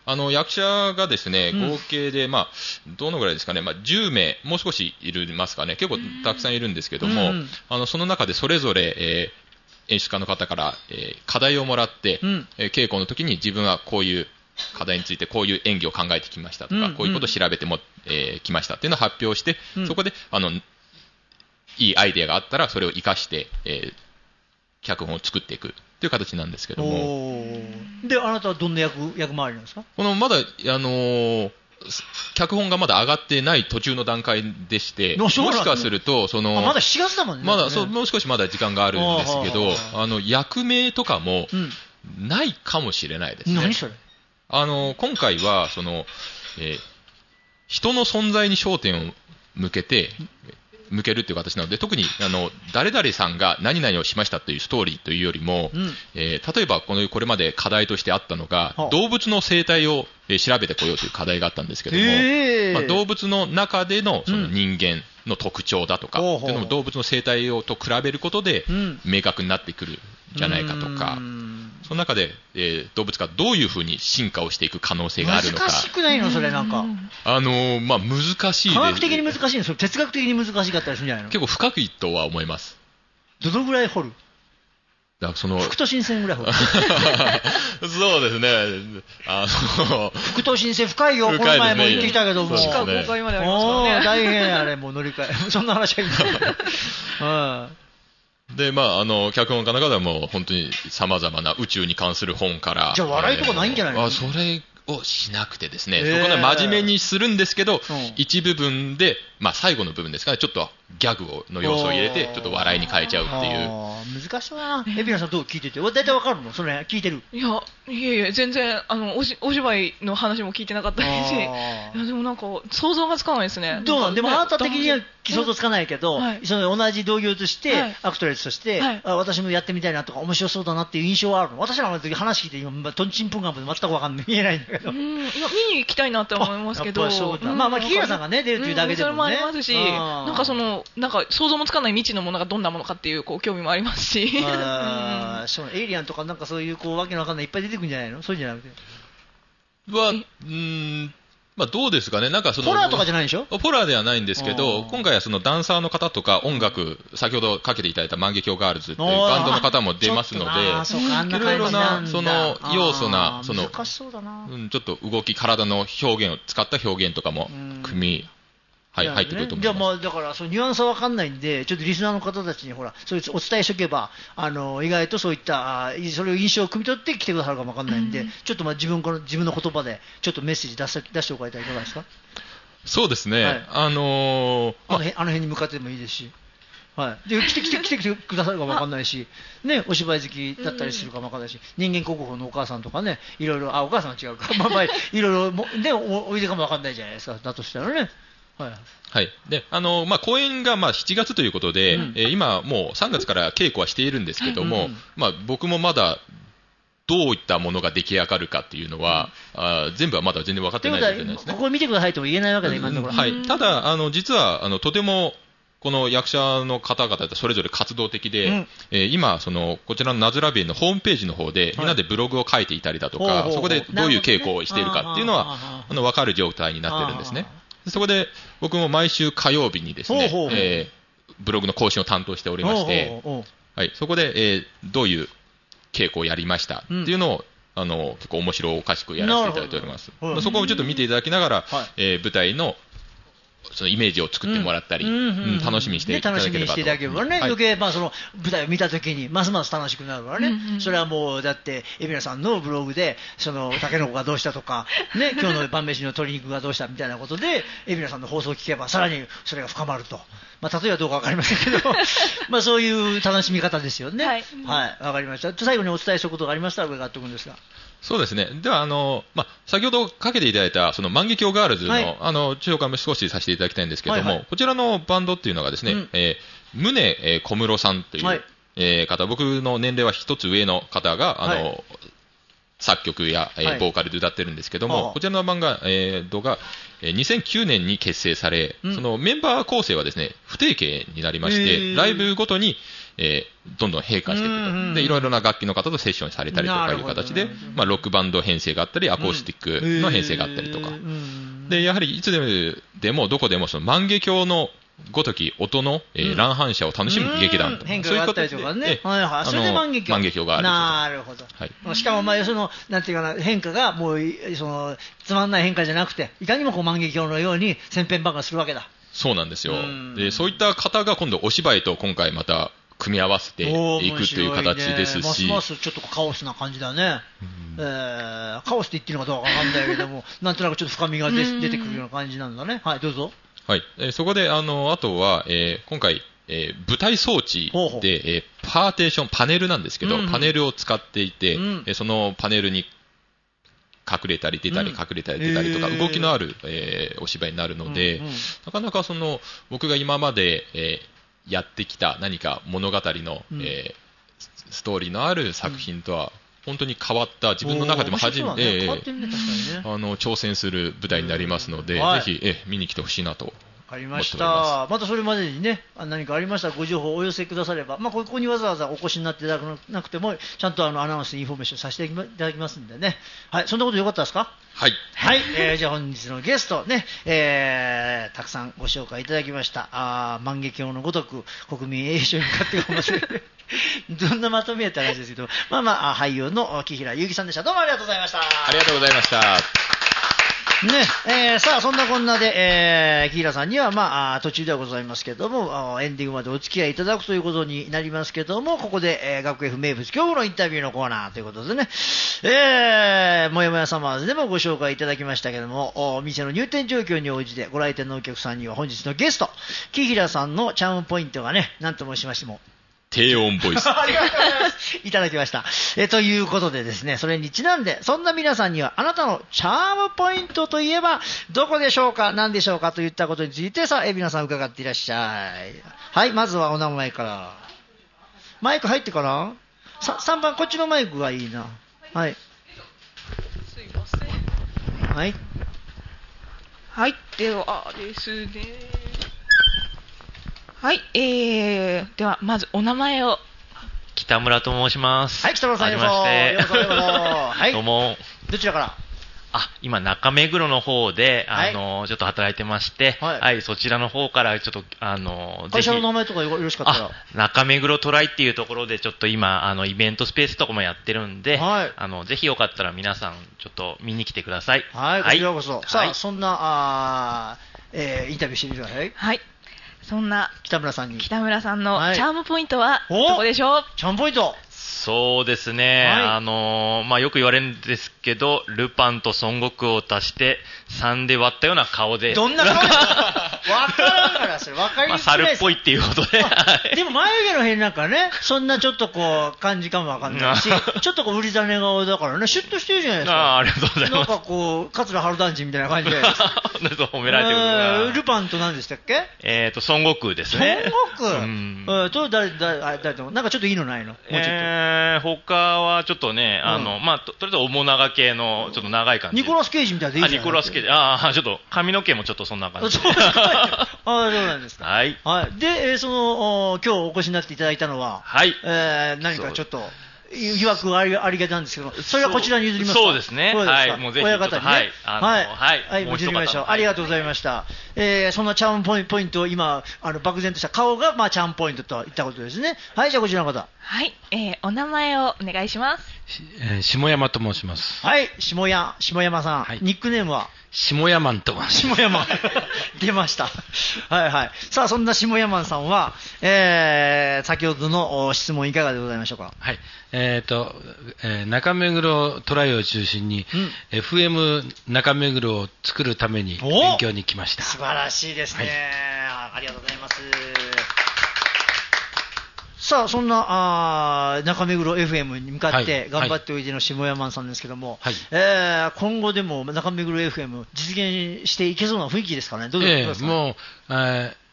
あの役者がですね、 うん合計で、まあ、どのぐらいですかね、まあ、じゅうめい、もう少しいるますかね、結構たくさんいるんですけども、 うんあのその中でそれぞれ、えー演出家の方から、えー課題をもらって、 うんえー稽古の時に自分はこういう課題についてこういう演技を考えてきましたとか、 うんこういうことを調べても、えーきましたっていうのを発表して、 うんそこであのいいアイデアがあったらそれを生かして、えー脚本を作っていくという形なんですけども、 おーで、あなたはどんな役役回りなんですか？ このまだ、あのー脚本がまだ上がってない途中の段階でして、もあそうなんだしかすると、そのあまだしちがつだもんね。 まだねそうもう少しまだ時間があるんですけど、 ああの役名とかもうん、 ないかもしれないですね。 何それ？ あの今回はその、えー人の存在に焦点を向けて向けるという形なので、特にあの誰々さんが何々をしましたというストーリーというよりも、 うんえー例えばこのこれまで課題としてあったのが、 はあ動物の生態を、えー調べてこようという課題があったんですけども、 へーまあ、動物の中でのその人間の特徴だとか、 ほうほうっていうのも動物の生態をと比べることでうん明確になってくるんじゃないかとか、 うんその中で、えー動物がどういうふうに進化をしていく可能性があるのか、 難しくないのそれなんか。 あのーまあ、難しいです。 科学的に難しいのそれ哲学的に難しかったりするんじゃないの？ 結構深いとは思います。 どのぐらい掘る？ だからその副都心線ぐらい掘る。 そうですね。あの副都心線深いよ。この前も行ってきたけども。 そうですね地下ごかいまでありますからね。 おー大変あれ、もう乗り換え。そんな話はいいんだ。 で、まあ、あの、脚本家の方はもう本当に様々な宇宙に関する本から。 じゃあ笑いとかないんじゃないのあ、それをしなくてですね、 へーそこで真面目にするんですけど、 うん一部分で、まあ、最後の部分ですかね、ちょっとギャグをの要素を入れて、ちょっと笑いに変えちゃうっていう。 あー難しそうだな。エビナさんどう聞いてて。大体わかるのそれ聞いてる。 いや、いえいえ、全然、あの、おしお芝居の話も聞いてなかったですし、いあーや、でもなんか、想像がつかないですね。 どうなんでもあなた的には想像つかかないけど、 はいその同じ同業として、 はいアクトレスとして、 はいあ私もやってみたいなとか面白そうだなっていう印象はあるの。私らの時話聞いて今、まあ、トンチンプンガンプで全くわかんない、見えないんだけど。 うん、いや、見に行きたいなって思いますけど、 あやっぱりそういうことだまあまあ木原さんがね出るというだけでもねそれもありますし、 あーなんかその、なんか想像もつかない未知のものがどんなものかっていう、こう、興味もありますし。 あーそのエイリアンとかなんかそういうこうわけのわかんないいっぱい出てくるんじゃないの？そういうんじゃなくて。 は、うーん、まあ、どうですかね、なんかその。 ホラーとかじゃないでしょ？ ホラーではないんですけど、 あー今回はそのダンサーの方とか音楽、先ほどかけていただいた万華鏡ガールズというバンドの方も出ますので、 あーそうかあんないろいろ感じなんだなその要素なあーその難しそうだな。 うん、ちょっと動き、体の表現を使った表現とかもうん組み、はい、 じゃあね入ってくると思じゃあまいます。 あだからそのニュアンスは分かんないんで、ちょっとリスナーの方たちにほら、そういうお伝えしておけば、あの意外とそういったあーそれを印象を汲み取って来てくださるかも分かんないんで、 うんちょっとまあ自分この自分の言葉でちょっとメッセージ出し出しておかれたらいかがですか？ そうですね、 はいあのーまあの辺あの辺に向かってもいいですし。はい、で来て来て来て来てくださるかも分かんないし、ね、お芝居好きだったりするかも分かんないし、人間国宝のお母さんとかね、いろいろ、あ、お母さんは違うか、まあまあ、いろいろも、ね、おおいでかも分かんないじゃないですか、だとしたらね。はい、 はい。で、あの、まあ、公演が、まあ、しちがつということで、 うんえー今、もうさんがつから稽古はしているんですけども、 うんまあ、僕もまだ、どういったものが出来上がるかっていうのは、あー全部はまだ全然分かってないということは、 状態なんですね。 ここ見てくださいとも言えないわけだ、今のところ。 はい。ただ、あの、実は、あの、とても、この役者の方々ってそれぞれ活動的で、 うんえー今、その、こちらのナズラビエのホームページの方で、みんなでブログを書いていたりだとか、 ほうほうほうそこでどういう稽古をしているかっていうのは、 なるほどねあの、分かる状態になってるんですね。そこで、僕も毎週火曜日にですね、 ほうほうほうえーブログの更新を担当しておりまして、 おうおうおうはい、そこで、えーどういう稽古をやりましたっていうのを、あの結構面白おかしくやらせていただいております。 なるほどはいそこをちょっと見ていただきながら、 はいえー舞台のそのイメージを作ってもらったり、 うんうんうんうん楽しみにしていただければと。 ね楽しみにしていただければね、 はい余計、まあ、その舞台を見たときに、ますます楽しくなるからね、 うんうんそれはもう、だって、海老名さんのブログで、その、タケノコがどうしたとか、ね、今日の晩飯の鶏肉がどうしたみたいなことで、海老名さんの放送を聞けば、さらにそれが深まると。まあ、例えばどうかわかりませんけど、まあ、そういう楽しみ方ですよね。 はいはい、わかりました。最後にお伝えしたことがありましたら、上がっておくんですが。 そうですね。では、あの、まあ、先ほどかけていただいた、その、万華鏡ガールズの、 はいあの、紹介も少しさせていただきたいんですけれども、 はいはいこちらのバンドっていうのがですね、 うんえー、宗、えー小室さんという、 はいえー方、僕の年齢は一つ上の方が、あの、 はい作曲や、えーはいボーカルで歌ってるんですけどはあも、こちらのバンドが、えー、がえーにせんきゅうねんに結成され、 うんそのメンバー構成はですね、不定形になりましへて、 ーライブごとに、えーどんどん変化していくうんうんうんと。で、いろいろな楽器の方とセッションされたりとかいう形でなるほど、 まあ、ロックバンド編成があったり、アコースティックの編成があったりとか。 うんで、やはりいつでもどこでもその万華鏡のごとき音の、えーうん乱反射を楽しむ劇団と。 うん変化があったりとかね。はいはい。それで万華鏡。 万華鏡があると。 なるほど。 はい。 しかも、まあ、その、なんていうかな、変化が、もう、その、つまんない変化じゃなくて、いかにもこう万華鏡のように、千変万化するわけだ。 そうなんですようん。 で、そういった方が今度お芝居と今回また組み合わせていくという形ですし。 ますますちょっとカオスな感じだね。えー、カオスって言ってるのかどうかわかんないけども、なんとなくちょっと深みが出出てくるような感じなんだね。はい、どうぞ。 はい。えーそこで、あの、あとは、えー今回、えー舞台装置で、 ほうほうえーパーテーション、パネルなんですけど、 うんうんパネルを使っていて、 うんえーそのパネルに隠れたり出たりうん隠れたり出たりとか、 へー動きのある、えーお芝居になるので、 うんうんなかなかその、僕が今まで、えーやってきた何か物語の、 うんえースストーリーのある作品とは、本当に変わった、自分の中でも初めて、 おー面白そうだねえー変わってるね、確かにね。 あの挑戦する舞台になりますので、 はいぜひ、えー見に来てほしいなと。 わかりまし思っておりまた。またそれまでにね、あ何かありましたらご情報をお寄せくだされば、まあ、ここにわざわざお越しになっていただかなくても、ちゃんとあのアナウンス、インフォメーションさせていただきますんでね。はい、そんなことよかったですか？ はい。 はい、えーじゃあ本日のゲストね、えーたくさんご紹介いただきました。あー万華鏡のごとく国民栄誉賞に向かって頑張ってどんなまとめやった話ですけど、まあまあ、あ俳優の木平祐希さんでした。どうもありがとうございました。 ありがとうございました。 ねえーさあ、そんなこんなで、えー、木平さんには、まあ、あー途中ではございますけども、あーエンディングまでお付き合いいただくということになりますけども、ここで、えー、学 F 名物、今日のインタビューのコーナーということでね、えー、もやもやサマーズでもご紹介いただきましたけども、お店の入店状況に応じてご来店のお客さんには本日のゲスト、木平さんのチャームポイントがね、何と申しましても、 低音ボイス。 ありがとうございます。いただきました。えということでですね、それにちなんで、そんな皆さんには、あなたのチャームポイントといえば、どこでしょうか、何でしょうかといったことについて、さあ、え皆さん伺っていらっしゃい。はい、まずはお名前から。マイク入ってから ?さん 番、こっちのマイクがいいな。はい。 すいません。 はい。 はい、ではですね。はい、えー、ではまずお名前を。 北村と申します。 はい、北村さん、ようこそ。 はじめましてようこそ、ようこそ。はい。 どうも。 どちらからあ、今、中目黒の方で、 はいあの、ちょっと働いてまして、 はいはい、そちらの方から、ちょっと、あの、 会社の名ぜ前とかよろしかったらひ。あ、中目黒トライっていうところで、ちょっと今、あの、イベントスペースとかもやってるんで、 はいあの、ぜひよかったら皆さん、ちょっと見に来てください。 はい、こちらこそ。さあ、 はいそんな、あーえーインタビューしてみてください。 はい。そんな北村さんに。 北村さんのはいチャームポイントはおどこでしょう？ チャームポイント。 そうですね、 はいあのまあ、よく言われるんですけど、ルパンと孫悟空を足してさんで割ったような顔で、 どんな顔ですかわからんから、それ。わかりまあ、 づらいです。 猿っぽいっていうことで、はいでも眉毛の辺なんかね、そんなちょっとこう、感じかもわかんないし、ちょっとこう、売り種顔だからね、シュッとしてるじゃないですか。 あーありがとうございます。 なんかこう、桂春団地みたいな感じで。 褒められてるえールルパンと何でしたっけえっ、と、孫悟空です孫ね。 悟空。 うんえーと、誰、誰、あ誰と、なんかちょっといいのないのもうちょっと。 えー、他はちょっとね、あの、 うんまあ、ととりあえず面長系の、ちょっと長い感じ。 ニコラス・ケイジみたいでいいあ、 じゃん。 ニコラスケージ。ああ、ちょっと髪の毛もちょっとそんな感じ。 そうですか。ああ、そうなんですか。 はい。 はい。で、えーその、お今日お越しになっていただいたのは、 はい。 えー何かちょっと、疑惑がありありがちなんですけど、それはこちらに譲りますか？ そうですねそうですかはいもうぜひ親方にね。 はいあのはい。 はいはい、 もう一方譲りましょう。 はいありがとうございました。えーそんなチャームポインポイントを今、あの、漠然とした顔が、まあ、チャームポイントといったことですね。はい、じゃあこちらの方。 はい、えー、お名前をお願いします。 しえー下山と申します。 はい、下山、下山さん。 はいニックネームは下山と申します。 下山。出ました。はいはい。さあ、そんな下山さんは、えー、先ほどのお質問いかがでございましょうか？ はい。えっ、と、えー中目黒トライを中心に、 うんエフエム 中目黒を作るためにお勉強に来ました。 素晴らしいですね、 はいあありがとうございます。さあ、そんなあー中目黒 エフエム に向かってはい頑張っておいでの下山さんですけども、 はいえー今後でも中目黒 エフエム 実現していけそうな雰囲気ですかね、どうええですかね、 もう、えー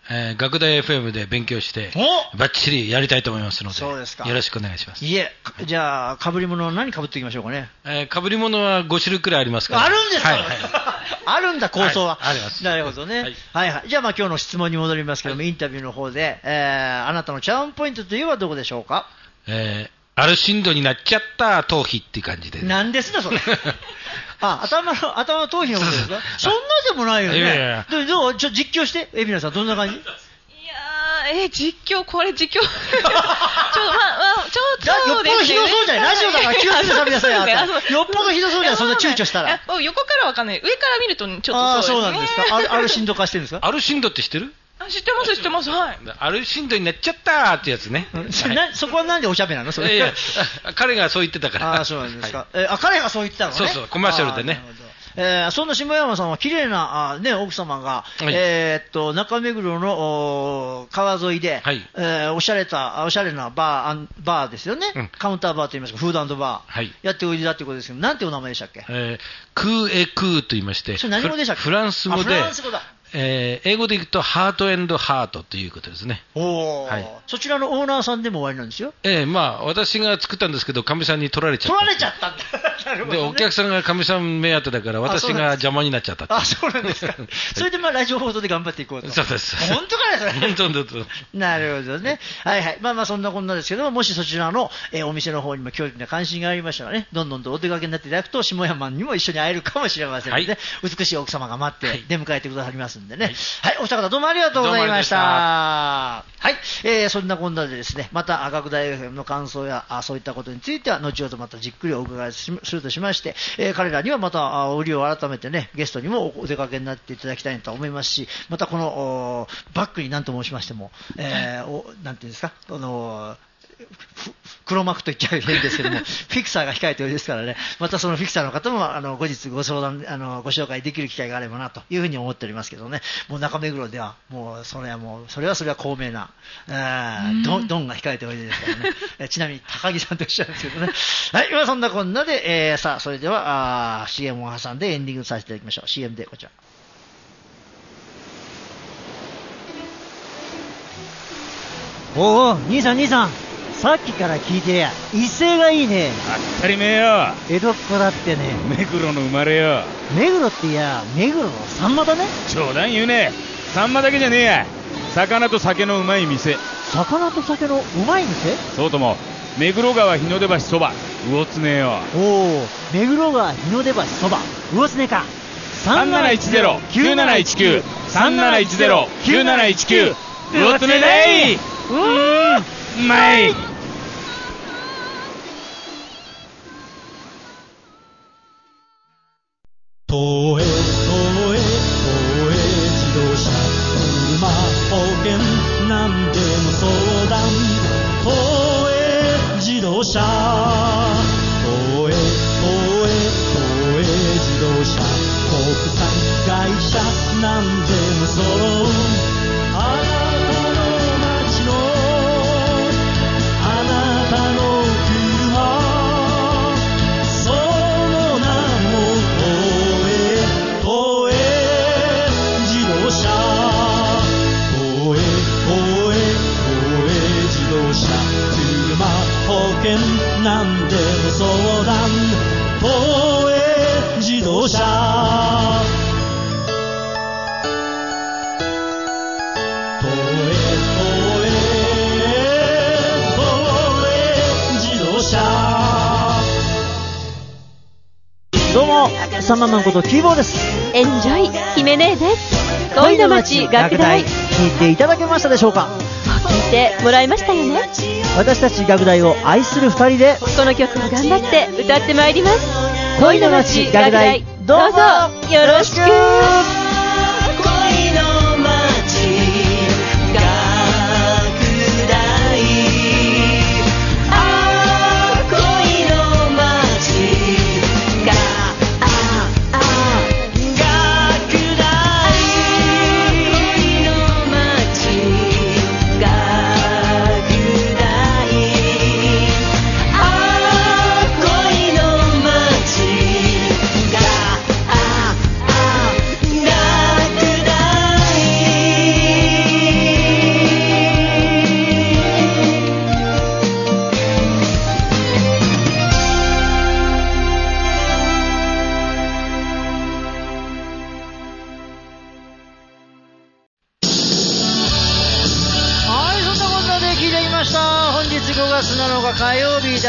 えー、学大 エフエム で勉強してバッチリやりたいと思いますので、 そうですか、 よろしくお願いします。 いえ、じゃあ被り物は何被っていきましょうかね。 えー、被り物はご種類くらいありますから。 あるんですか、 はいはい、 あるんだ構想は、 はい、あります。 なるほどね、はい、はいはい。じゃあまあ今日の質問に戻りますけども、はい、インタビューの方で、えー、あなたのチャームポイントといえばどこでしょうか。 えー、アルシンドになっちゃった頭皮っていう感じで、ね、 なんですかそれあ、頭の、頭の頭皮のことですかそんなでもないよね。いやいやいや、ど, どうちょ実況して、海老名さん、どんな感じ。 いやー、えー、実況、これ実況、ちょっと、まあ、ちょっと、 よっぽどひどそうじゃない、ラジオだから気をつけてさ、皆さんや、よっぽどひどそうじゃない、そんな躊躇したら。 横からわかんない、上から見ると、ちょっとそうですね。 あ、そうなんですか。アルシンド化してるんですか。 アルシンドって知ってる。 知ってます知ってます、はい。 アルシンドになっちゃったーってやつね。 そ, はい、そこはなんでおしゃべなのそれ。 いやいや彼がそう言ってたから。 あ、そうなんですか。はい、えあ彼がそう言ってたのね。 そうそう、コマーシャルでね。 えー、そんな下山さんは綺麗なあ、ね、奥様が、はい、えー、っと中目黒の川沿いで、はい、えー、おしゃれたおしゃれなバー、バーですよね、うん、カウンターバーといいますか、フード&バー、はい、やっておいでだということですけど、なんてお名前でしたっけ。 えー、クーエクーと言いまして、 それ何語でしたっけ。 フランス語で、 フランス語だ。 えー、英語で言うとハートエンドハートということですね。 お、はい、そちらのオーナーさんでも終わりなんですよ。 ええー、まあ私が作ったんですけど、かみさんに取られちゃった。 取られちゃったんだ。なるほどね、 でお客さんがかみさん目当てだから、私が邪魔になっちゃったって。 あ、そうなんですか。それでまあラジオ放送で頑張っていこうと。 そうです。 本当かねそれ。 本当本当。 なるほどね。はいはい。まあまあそんなこんなですけども、もしそちらの、えー、お店の方にも興味な関心がありましたらね、どんどんとお出かけになっていただくと下山にも一緒に会えるかもしれませんので、はい、美しい奥様が待って出迎えてくださりますんでね。はい、はい、お二方どうもありがとうございました。はい、えー、そんなこんなでですね、また学大 エフエム の感想やあそういったことについては後ほどまたじっくりお伺いするとしまして、えー、彼らにはまた折を改めてね、ゲストにもお出かけになっていただきたいと思いますし、またこのバックに何と申しましても、えー、おなんていうんですか、この黒幕と言っちゃ変ですけどもフィクサーが控えておりですからね、またそのフィクサーの方もあの後日ご相談あのご紹介できる機会があればなというふうに思っておりますけどね。もう中目黒ではもうそれはもうそれはそれは高名なドン、ドンが控えておりですからねちなみに高木さんとおっしゃるんですけどね。はい、まあ、そんなこんなで、えー、さあそれではあ シーエム を挟んでエンディングさせていただきましょう。 シーエム でこちら。 おお、兄さん兄さん、さっきから聞いてや、威勢がいいね。 当たり前よ。 江戸っ子だってね。 目黒の生まれよ。 目黒っていや、目黒のサンマだね。 冗談言うね。サンマだけじゃねえや。魚と酒のうまい店。 魚と酒のうまい店。 そうとも目黒川日の出橋そば魚つねよ。 おお、目黒川日の出橋そば魚つねか。 さんなないちゼロ きゅうなないちきゅう さんなないちゼロ きゅうなないちきゅう魚つねだい。うーん、うまい。 東映東映東映自動車車保険何でも相談東映自動車東映東映東映自動車国産会社何でも揃うあなたの街のあなたの車その名も東映東映自動車東映東映東映自動車車保険何でも相談東映自動車東映東映東映自動車。 どうも、サンママンことキーボーです。 エンジョイ姫姉です恋の街学大。 聞いていただけましたでしょうか。 聞いてもらいましたよね。 私たち学大を愛する二人でこの曲を頑張って歌ってまいります。 恋の街学大、 どうぞよろしく。 恋の街学大ああ恋の街がああ学大恋の街学大ああ恋の街がああ学大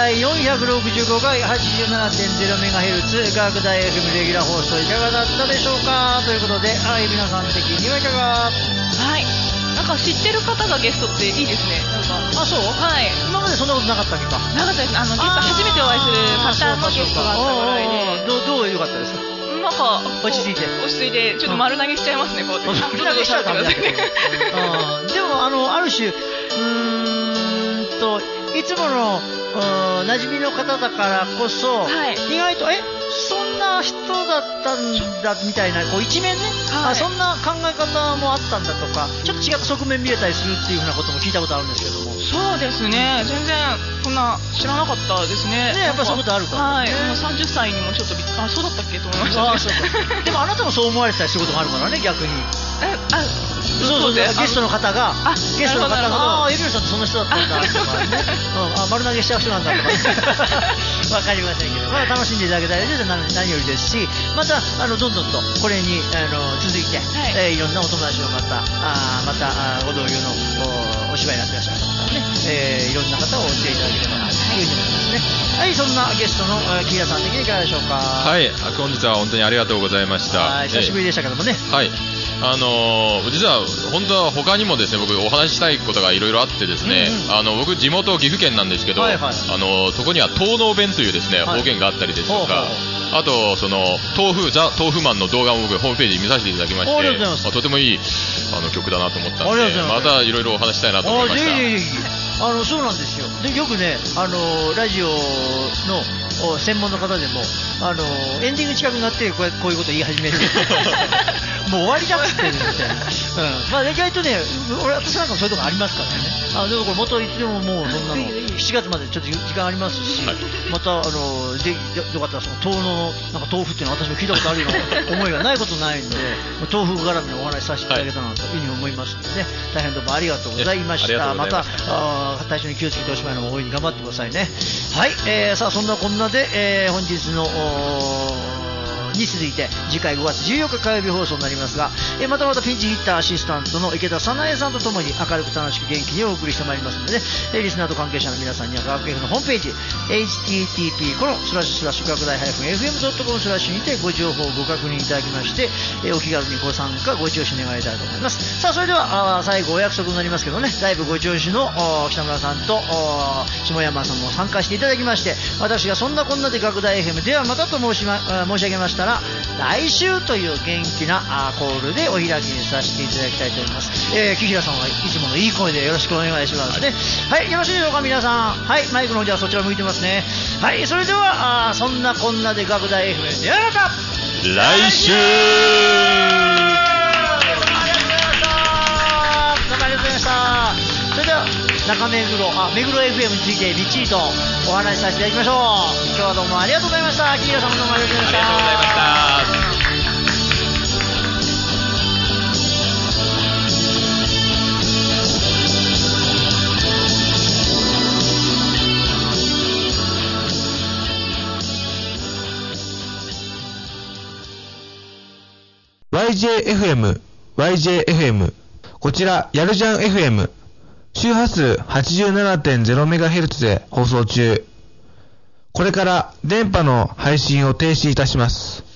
だいよんひゃくろくじゅうごかい はちじゅうななてんゼロメガヘルツ 学大 エフエム レギュラー放送いかがだったでしょうかということで、はい、皆さん的にはいかが。 はい、なんか知ってる方がゲストっていいですね。なんかあ、そう、 はい、 今までそんなことなかったっけか。 なかったです。あのゲスト初めてお会いする方のゲストがあったぐらいで、 どうどう良かったですか。 なんか落ち着いて落ち着いてちょっと丸投げしちゃいますね、こうやって丸投げしちゃうからね。でもあのある種うーんといつもの馴染みの方だからこそ、はい、意外とえそんな人だったんだみたいなこう一面ね、はい、あそんな考え方もあったんだとか、ちょっと違った側面見れたりするっていうふうなことも聞いたことあるんですけども。 そうですね、全然そんな知らなかったですね。 ね、やっぱりそういうことあるから、ね、 はい、もうさんじゅっさいにもちょっとびっあそうだったっけと思いました、ね、 あそうかでもあなたもそう思われてたりすることもあるからね、逆に。 えあそうそうそう、ゲストの方があゲストの方がああエビルさんってその人だったんだとかね、うん、あ丸投げしちゃう人なんだとかわかりませんけど、まあ、楽しんでいただけたら何, 何よりですし、またあのどんどんとこれにあの続いて、はいえー、いろんなお友達の方あまたあご同僚の お, お芝居になってらっしゃる方ね、えー、いろんな方を教えていただければなというふうに思いますね。はい、そんなゲストのキーラさん的にいかがでしょうか。 はい、本日は本当にありがとうございました。 はい、久しぶりでしたけどもね、 えー、はい、あのー、実は本当は他にもですね、僕お話ししたいことがいろいろあってですね、うんうん、あの僕地元岐阜県なんですけど、はいはい、あのそこには東濃弁というですね、はい、方言があったりですとか、はい、あとその豆腐ザ豆腐マンの動画を僕ホームページ見させていただきまして、と, とてもいいあの曲だなと思ったので、またいろいろお話したいなと思いました。 あのそうなんですよ。でよくね、あのラジオの専門の方でもあのエンディング近くになってこう、こういうこと言い始めるもう終わりだっつってるみたいな、うん、まあ意外とね、俺私なんかもそういうとこありますからね。あでもこれ元いつでももうそんなのしちがつまでちょっと時間ありますし、はい、またあのでよかったらその豆のなんか豆腐っていうのは私も聞いたことあるような思いがないことないので豆腐絡みのお話しさせていただけたなというふうに思いますので、ね、大変どうもありがとうございました。またあ体調に気をつけておしまいのも大いに頑張ってくださいね。はい、えー、さあそんなこんなで、えー、本日のに続いて次回ごがつじゅうよっか火曜日放送になりますが、えー、またまたピンチヒッターアシスタントの池田早苗さんとともに明るく楽しく元気にお送りしてまいりますので、ね、えー、リスナーと関係者の皆さんには学 F のホームページ エイチティーティーピー コロンスラッシュスラッシュ学大 エフエムドットコム スラッシュにてご情報をご確認いただきまして、えー、お気軽にご参加ご聴取願いたいと思います。さあそれではあ最後お約束になりますけどね、ライブご聴取の北村さんと下山さんも参加していただきまして、私がそんなこんなで学大 エフエム ではまたと申し、ま、申し上げましたら来週という元気なコールでお開きにさせていただきたいと思います。えー、木平さんはいつものいい声でよろしくお願いしますね。はい、はい、よろしいでしょうか皆さん。はい、マイクの方ではそちら向いてますね。はい、それではあそんなこんなで学大 エフエム ではまた来週。 ありがとうございました。それでは中目黒あ目黒 エフエム についてみっちりとお話しさせていただきましょう。今日はどうもありがとうございました。木平さんもどうもありがとうございました。 ありがとうございました。 ワイジェーエフエム、ワイジェーエフエム。こちら、やるじゃん エフエム。周波数 はちじゅうななてんゼロメガヘルツ で放送中。これから電波の配信を停止いたします。